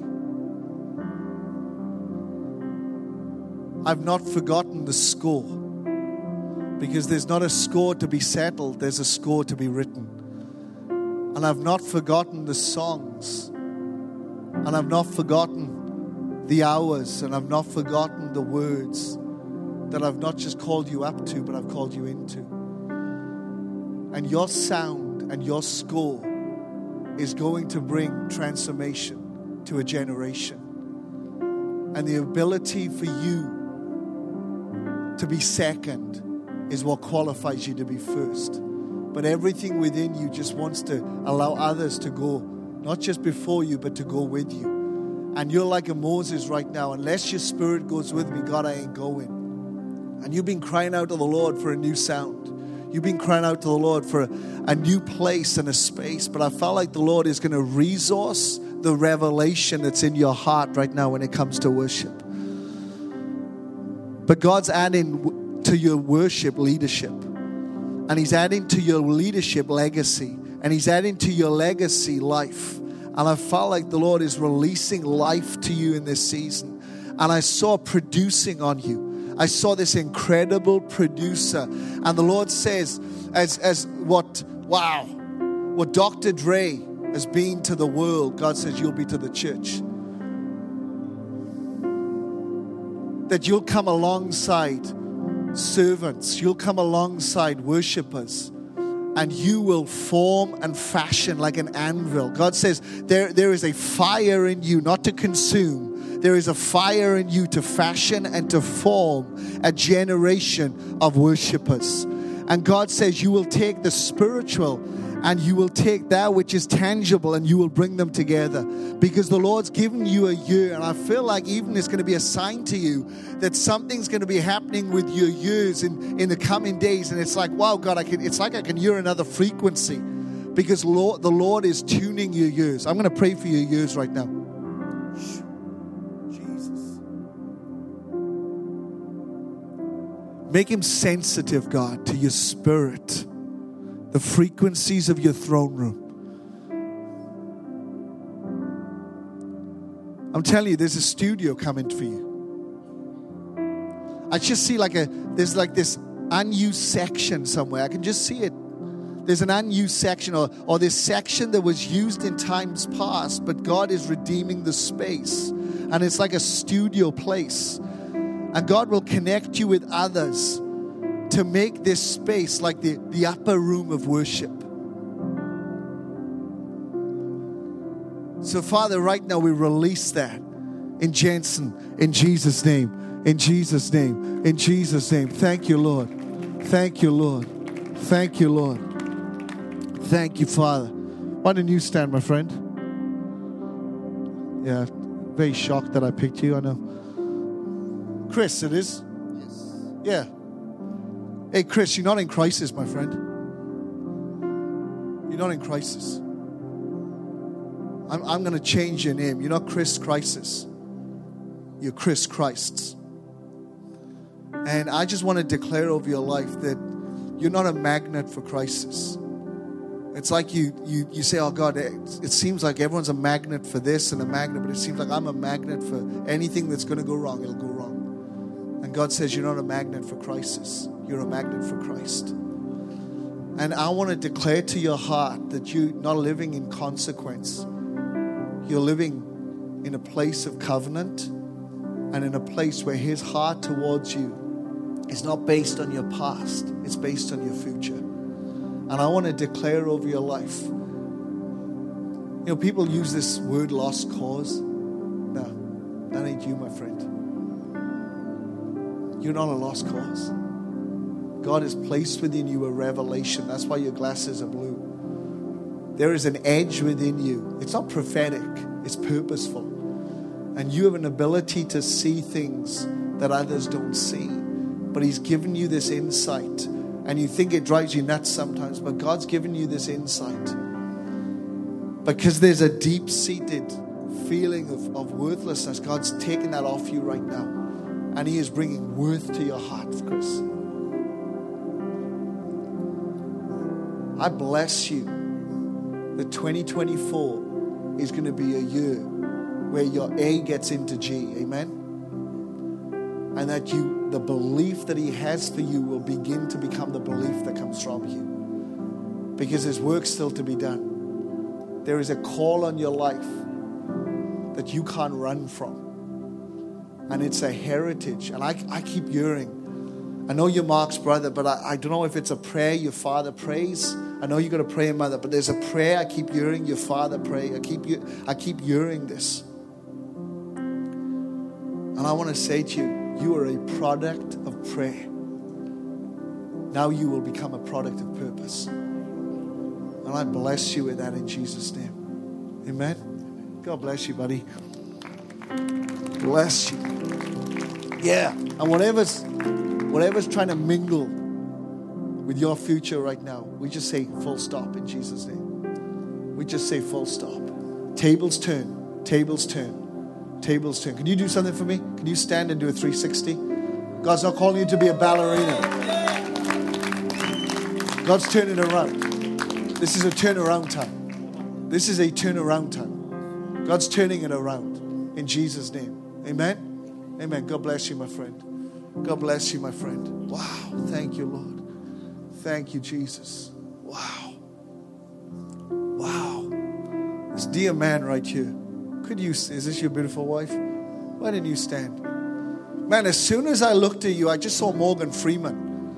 B: I've not forgotten the score, because there's not a score to be settled, there's a score to be written. And I've not forgotten the songs, and I've not forgotten the hours, and I've not forgotten the words that I've not just called you up to, but I've called you into. And your sound and your score is going to bring transformation to a generation. And the ability for you to be second is what qualifies you to be first. But everything within you just wants to allow others to go, not just before you, but to go with you. And you're like a Moses right now. Unless your spirit goes with me, God, I ain't going. And you've been crying out to the Lord for a new sound. You've been crying out to the Lord for a new place and a space. But I felt like the Lord is going to resource the revelation that's in your heart right now when it comes to worship. But God's adding to your worship leadership. And He's adding to your leadership legacy. And He's adding to your legacy life. And I felt like the Lord is releasing life to you in this season. And I saw producing on you. I saw this incredible producer. And the Lord says, what Dr. Dre has been to the world, God says you'll be to the church. That you'll come alongside servants, you'll come alongside worshipers, and you will form and fashion like an anvil. God says there is a fire in you, not to consume. There is a fire in you to fashion and to form a generation of worshipers. And God says you will take the spiritual and you will take that which is tangible and you will bring them together. Because the Lord's given you a year, and I feel like even it's going to be a sign to you that something's going to be happening with your years in the coming days. And it's like, wow, God, it's like I can hear another frequency. Because the Lord is tuning your years. I'm going to pray for your years right now. Jesus. Make Him sensitive, God, to your spirit. The frequencies of your throne room. I'm telling you, there's a studio coming for you. I just see there's this unused section somewhere. I can just see it. There's an unused section or this section that was used in times past, but God is redeeming the space. And it's like a studio place. And God will connect you with others to make this space like the upper room of worship. So, Father, right now we release that in Jensen, in Jesus' name, in Jesus' name, in Jesus' name. Thank you, Lord. Thank you, Lord. Thank you, Lord. Thank you, Father. Why don't you stand, my friend? Yeah, very shocked that I picked you, I know. Chris, it is? Yes. Yeah. Hey, Chris, you're not in crisis, my friend. You're not in crisis. I'm going to change your name. You're not Chris Crisis. You're Chris Christs. And I just want to declare over your life that you're not a magnet for crisis. It's like you say, oh God, it seems like everyone's a magnet for this and a magnet, but it seems like I'm a magnet for anything that's going to go wrong, it'll go wrong. And God says you're not a magnet for crisis. You're a magnet for Christ. And I want to declare to your heart that you're not living in consequence. You're living in a place of covenant and in a place where His heart towards you is not based on your past. It's based on your future. And I want to declare over your life. You know, people use this word lost cause. No, that ain't you, my friend. You're not a lost cause. God has placed within you a revelation. That's why your glasses are blue. There is an edge within you. It's not prophetic. It's purposeful. And you have an ability to see things that others don't see. But He's given you this insight. And you think it drives you nuts sometimes. But God's given you this insight. Because there's a deep-seated feeling of worthlessness. God's taking that off you right now. And He is bringing worth to your heart, Chris. I bless you that 2024 is going to be a year where your A gets into G. Amen? And that the belief that He has for you will begin to become the belief that comes from you. Because there's work still to be done. There is a call on your life that you can't run from. And it's a heritage. And I keep hearing, I know you're Mark's brother, but I don't know if it's a prayer your father prays. I know you got to pray, mother, but there's a prayer I keep hearing your father pray. I keep hearing this. And I want to say to you, you are a product of prayer. Now you will become a product of purpose. And I bless you with that in Jesus' name. Amen. God bless you, buddy. Bless you. Yeah. And whatever's trying to mingle with your future right now, we just say full stop in Jesus' name. We just say full stop. Tables turn. Tables turn. Tables turn. Can you do something for me? Can you stand and do a 360? God's not calling you to be a ballerina. God's turning around. This is a turnaround time. This is a turnaround time. God's turning it around in Jesus' name. Amen? Amen. God bless you, my friend. God bless you, my friend. Wow. Thank you, Lord. Thank you, Jesus. Wow. Wow. This dear man right here. Is this your beautiful wife? Why didn't you stand? Man, as soon as I looked at you, I just saw Morgan Freeman.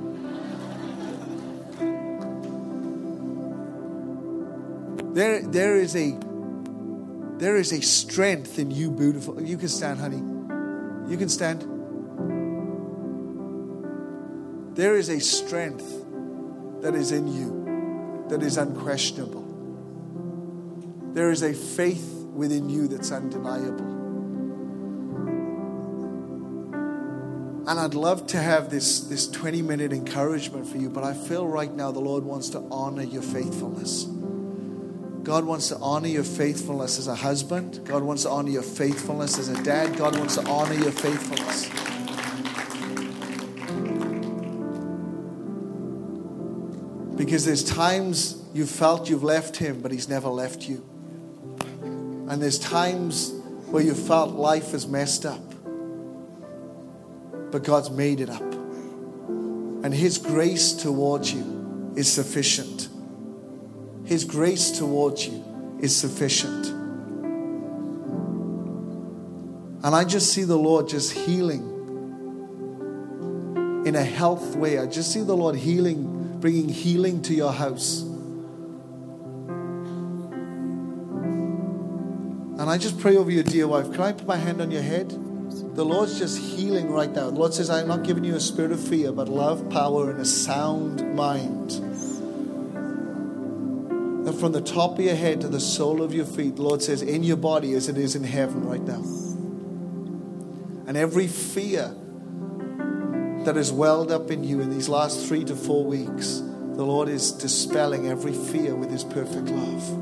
B: There is a strength in you, beautiful. You can stand, honey. You can stand. There is a strength that is in you that is unquestionable. There is a faith within you that's undeniable. And I'd love to have this 20-minute encouragement for you, but I feel right now the Lord wants to honor your faithfulness. God wants to honor your faithfulness as a husband. God wants to honor your faithfulness as a dad. God wants to honor your faithfulness. Because there's times you felt you've left Him, but He's never left you. And there's times where you felt life is messed up, but God's made it up. And His grace towards you is sufficient. His grace towards you is sufficient. And I just see the Lord just healing in a health way. I just see the Lord healing, bringing healing to your house. And I just pray over your dear wife. Can I put my hand on your head? The Lord's just healing right now. The Lord says, I'm not giving you a spirit of fear, but love, power, and a sound mind. That from the top of your head to the sole of your feet, the Lord says, in your body as it is in heaven right now. And every fear that has welled up in you in these last 3 to 4 weeks, the Lord is dispelling every fear with His perfect love.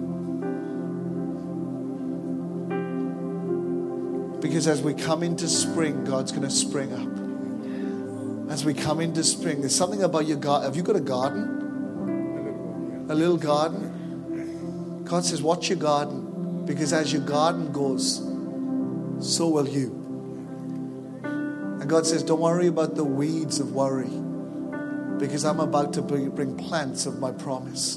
B: Because as we come into spring, God's going to spring up. As we come into spring, there's something about your garden. Have you got a garden? A little garden? God says, watch your garden. Because as your garden goes, so will you. And God says, don't worry about the weeds of worry. Because I'm about to bring plants of my promise.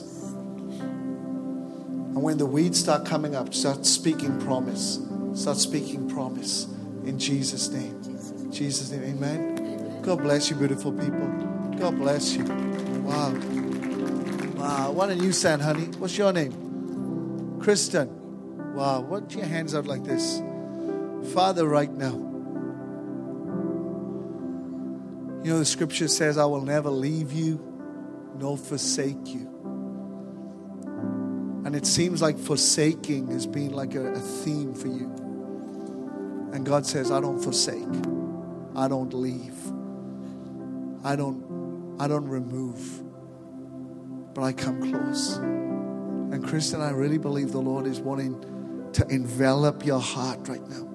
B: And when the weeds start coming up, start speaking promise. Start speaking promise in Jesus' name. Jesus' name, amen. God bless you, beautiful people. God bless you. Wow. Wow. Why don't you stand, honey? What's your name? Kristen. Wow. Put your hands out like this. Father, right now. You know, the scripture says, I will never leave you nor forsake you. And it seems like forsaking has been like a theme for you. And God says, I don't forsake. I don't leave. I don't remove. But I come close. And Kristen, I really believe the Lord is wanting to envelop your heart right now.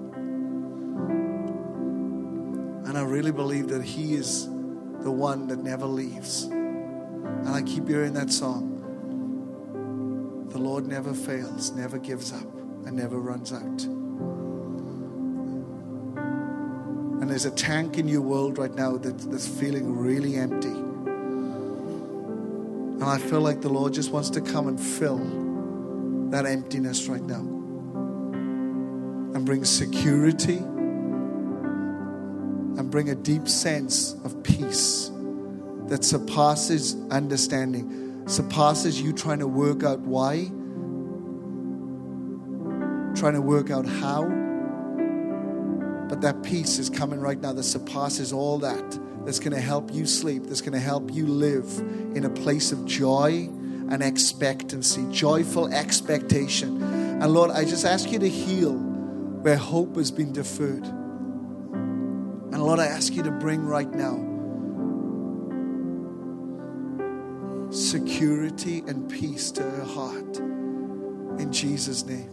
B: And I really believe that He is the one that never leaves. And I keep hearing that song. The Lord never fails, never gives up, and never runs out. And there's a tank in your world right now that's feeling really empty. And I feel like the Lord just wants to come and fill that emptiness right now. And bring security. And bring a deep sense of peace that surpasses understanding. Surpasses you trying to work out why. Trying to work out how. But that peace is coming right now that surpasses all that. That's going to help you sleep. That's going to help you live in a place of joy and expectancy. Joyful expectation. And Lord, I just ask you to heal where hope has been deferred. And Lord, I ask you to bring right now security and peace to her heart. In Jesus' name.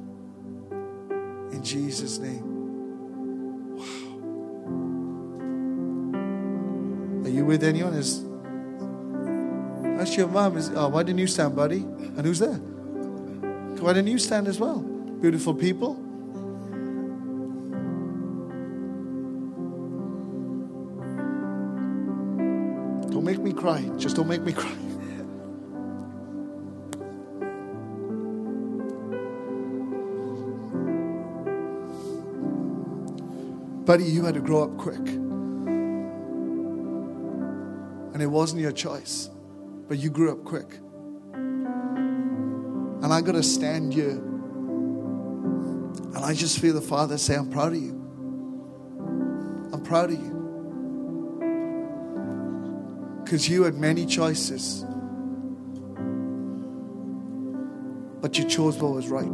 B: In Jesus' name. Are you with anyone? That's your mom. Why didn't you stand, buddy? And who's there? Why didn't you stand as well? Beautiful people. Don't make me cry. Just don't make me cry. Buddy, you had to grow up quick. And it wasn't your choice, but you grew up quick. And I got to stand here. And I just feel the Father say, I'm proud of you. I'm proud of you. Because you had many choices. But you chose what was right.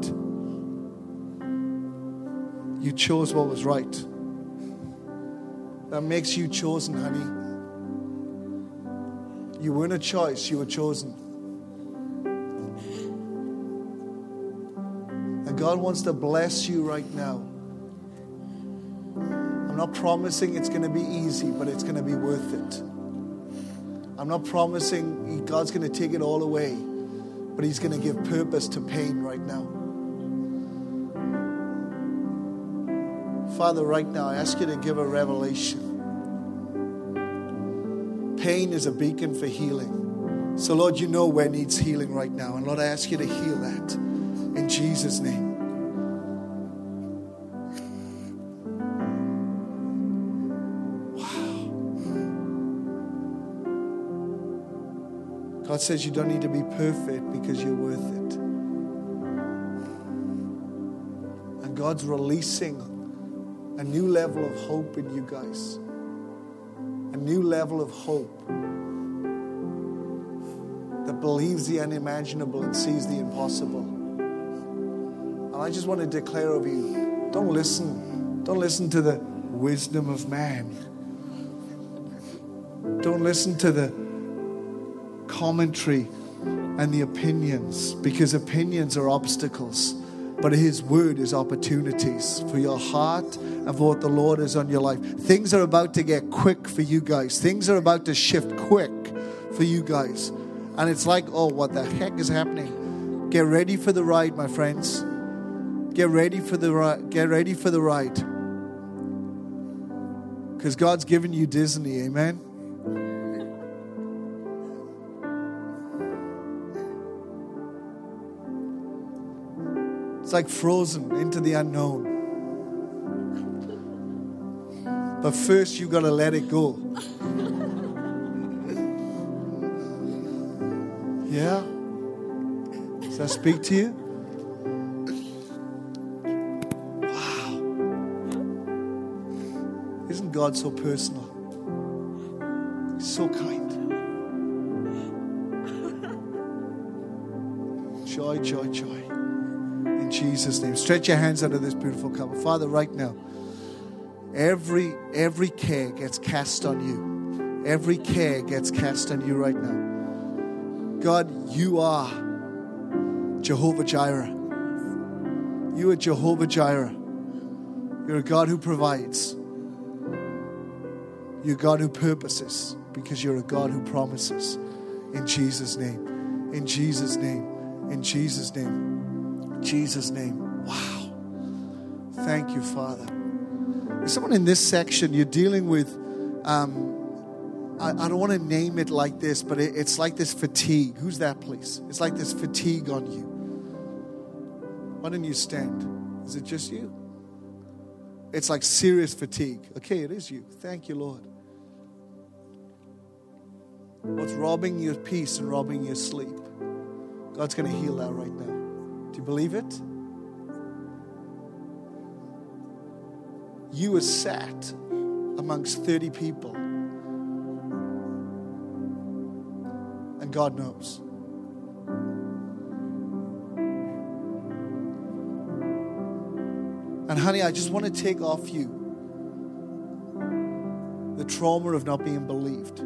B: You chose what was right. That makes you chosen, honey. You weren't a choice, you were chosen. And God wants to bless you right now. I'm not promising it's going to be easy, but it's going to be worth it. I'm not promising God's going to take it all away, but He's going to give purpose to pain right now. Father, right now, I ask you to give a revelation. Pain is a beacon for healing. So, Lord, you know where needs healing right now. And, Lord, I ask you to heal that in Jesus' name. Wow. God says you don't need to be perfect because you're worth it. And God's releasing a new level of hope in you guys. A new level of hope that believes the unimaginable and sees the impossible. And I just want to declare over you, don't listen to the wisdom of man. Don't listen to the commentary and the opinions, because opinions are obstacles. But His word is opportunities for your heart and for what the Lord is on your life. Things are about to get quick for you guys. Things are about to shift quick for you guys. And it's like, oh, what the heck is happening? Get ready for the ride, my friends. Get ready for the ride. Get ready for the ride. Because God's given you Disney, amen? It's like Frozen into the unknown. But first you got to let it go. Yeah? Does that speak to you? Wow. Isn't God so personal? He's so kind. Joy, joy, joy. In Jesus' name. Stretch your hands under this beautiful cover. Father, right now, every care gets cast on you. Every care gets cast on you right now. God, you are Jehovah Jireh. You are Jehovah Jireh. You're a God who provides. You're a God who purposes, because you're a God who promises. In Jesus' name. In Jesus' name. In Jesus' name. Jesus' name. Wow. Thank you, Father. There's someone in this section, you're dealing with, I don't want to name it like this, but it's like this fatigue. Who's that, please? It's like this fatigue on you. Why don't you stand? Is it just you? It's like serious fatigue. Okay, it is you. Thank you, Lord. What's robbing your peace and robbing your sleep? God's going to heal that right now. Do you believe it? You were sat amongst 30 people. And God knows. And honey, I just want to take off you the trauma of not being believed.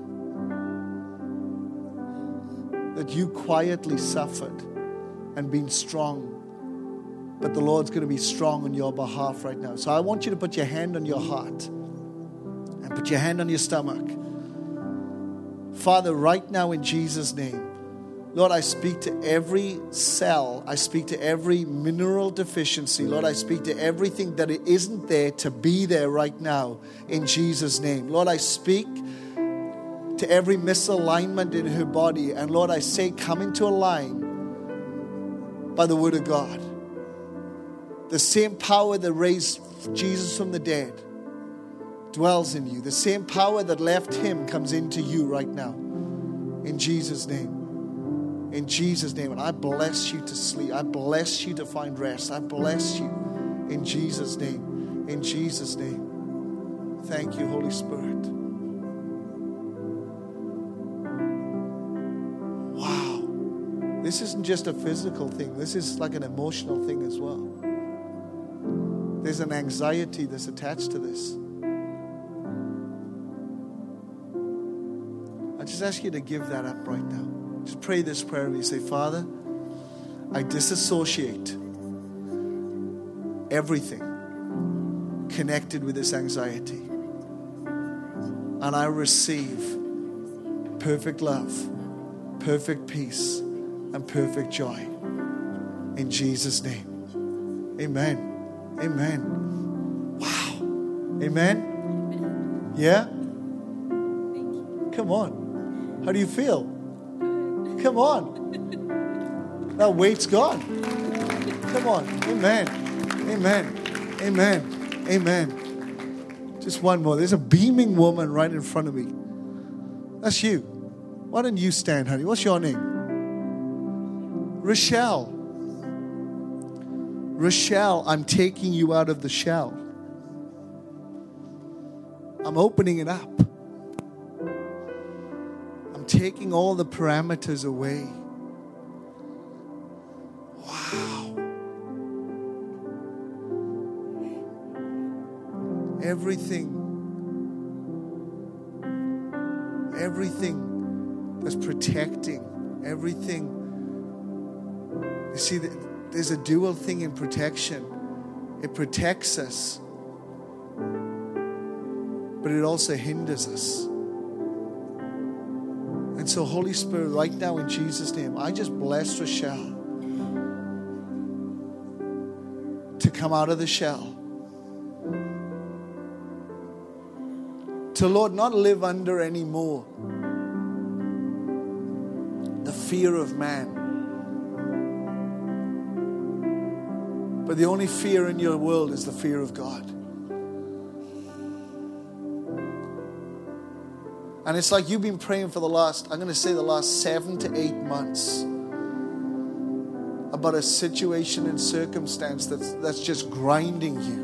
B: That you quietly suffered and been strong. But the Lord's going to be strong on your behalf right now. So I want you to put your hand on your heart and put your hand on your stomach. Father, right now in Jesus' name, Lord, I speak to every cell. I speak to every mineral deficiency. Lord, I speak to everything that it isn't there to be there right now in Jesus' name. Lord, I speak to every misalignment in her body. And Lord, I say, come into a line by the word of God. The same power that raised Jesus from the dead dwells in you. The same power that left him comes into you right now. In Jesus' name. In Jesus' name. And I bless you to sleep. I bless you to find rest. I bless you in Jesus' name. In Jesus' name. Thank you, Holy Spirit. Wow. This isn't just a physical thing. This is like an emotional thing as well. There's an anxiety that's attached to this. I just ask you to give that up right now. Just pray this prayer and you say, Father, I disassociate everything connected with this anxiety. And I receive perfect love, perfect peace, and perfect joy. In Jesus' name. Amen. Amen. Wow. Amen. Yeah? Come on. How do you feel? Come on. That weight's gone. Come on. Amen. Amen. Amen. Amen. Just one more. There's a beaming woman right in front of me. That's you. Why don't you stand, honey? What's your name? Rochelle. Rochelle, I'm taking you out of the shell. I'm opening it up. I'm taking all the parameters away. Wow. Everything that's protecting, everything. You see, there's a dual thing in protection. It protects us, but it also hinders us. And so, Holy Spirit, right now in Jesus' name, I just bless Rochelle to come out of the shell. To, Lord, not live under anymore the fear of man. But the only fear in your world is the fear of God. And it's like you've been praying for the last 7 to 8 months about a situation and circumstance that's just grinding you.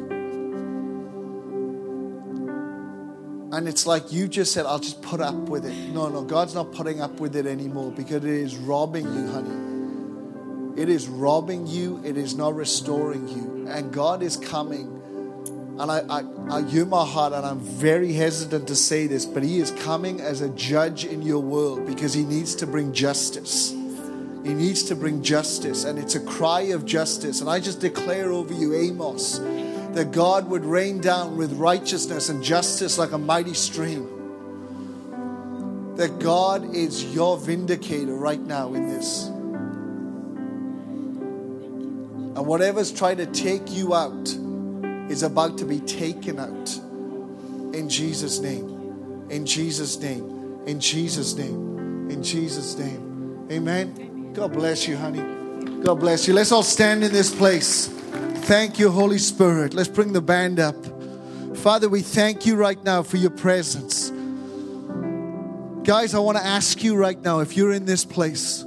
B: And it's like you just said, I'll just put up with it. No, God's not putting up with it anymore because it is robbing you, honey. It is robbing you. It is not restoring you. And God is coming. And I hear my heart, and I'm very hesitant to say this, but He is coming as a judge in your world because He needs to bring justice. He needs to bring justice, and it's a cry of justice. And I just declare over you, Amos, that God would rain down with righteousness and justice like a mighty stream. That God is your vindicator right now in this. And whatever's trying to take you out is about to be taken out. In Jesus' name. In Jesus' name. In Jesus' name. In Jesus' name. Amen. God bless you, honey. God bless you. Let's all stand in this place. Thank you, Holy Spirit. Let's bring the band up. Father, we thank you right now for your presence. Guys, I want to ask you right now, if you're in this place,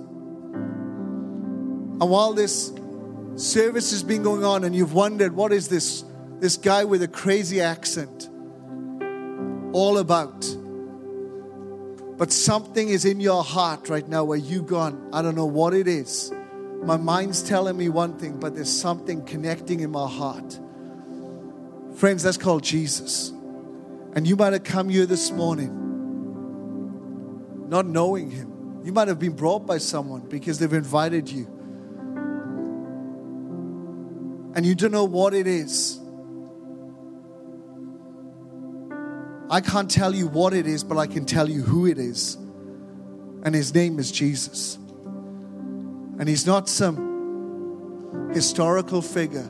B: and while this service has been going on and you've wondered, what is this guy with a crazy accent all about? But something is in your heart right now where you've gone, I don't know what it is. My mind's telling me one thing, but there's something connecting in my heart. Friends, that's called Jesus. And you might have come here this morning not knowing him. You might have been brought by someone because they've invited you. And you don't know what it is. I can't tell you what it is, but I can tell you who it is. And his name is Jesus. And he's not some historical figure.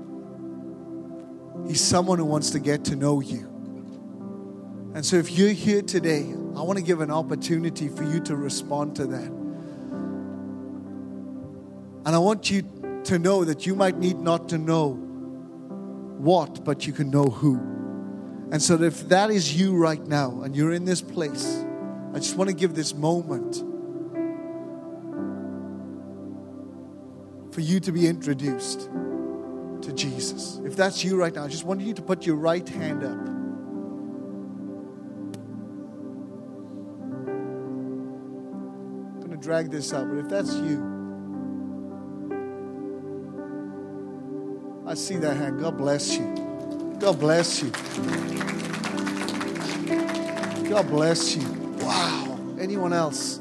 B: He's someone who wants to get to know you. And so if you're here today, I want to give an opportunity for you to respond to that. And I want you to know that you might need not to know what, but you can know who. And so if that is you right now and you're in this place, I just want to give this moment for you to be introduced to Jesus. If that's you right now, I just want you to put your right hand up. I'm going to drag this out, but if that's you, I see that hand. God bless you. God bless you. God bless you. Wow. Anyone else?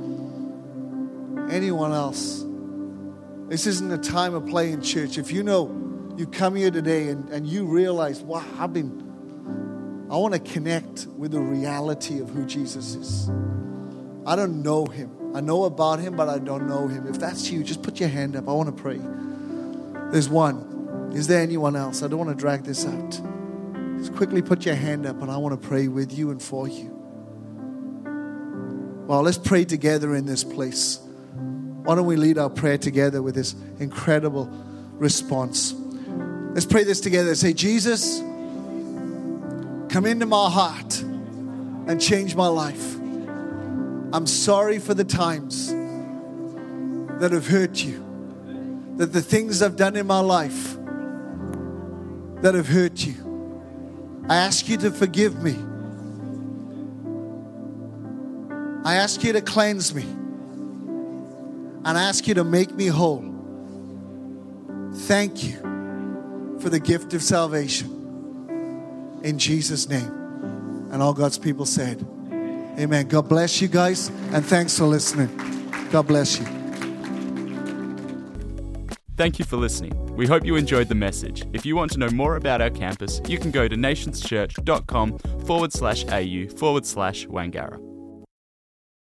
B: Anyone else? This isn't a time of play in church. If you know you come here today and you realize, wow, I want to connect with the reality of who Jesus is. I don't know him. I know about him, but I don't know him. If that's you, just put your hand up. I want to pray. There's one. Is there anyone else? I don't want to drag this out. Just quickly put your hand up and I want to pray with you and for you. Well, let's pray together in this place. Why don't we lead our prayer together with this incredible response? Let's pray this together. Say, Jesus, come into my heart and change my life. I'm sorry for the times that have hurt you, that the things I've done in my life that have hurt you. I ask you to forgive me. I ask you to cleanse me. And I ask you to make me whole. Thank you for the gift of salvation. In Jesus' name. And all God's people said, amen. God bless you guys. And thanks for listening. God bless you.
A: Thank you for listening. We hope you enjoyed the message. If you want to know more about our campus, you can go to nationschurch.com/au/Wangara.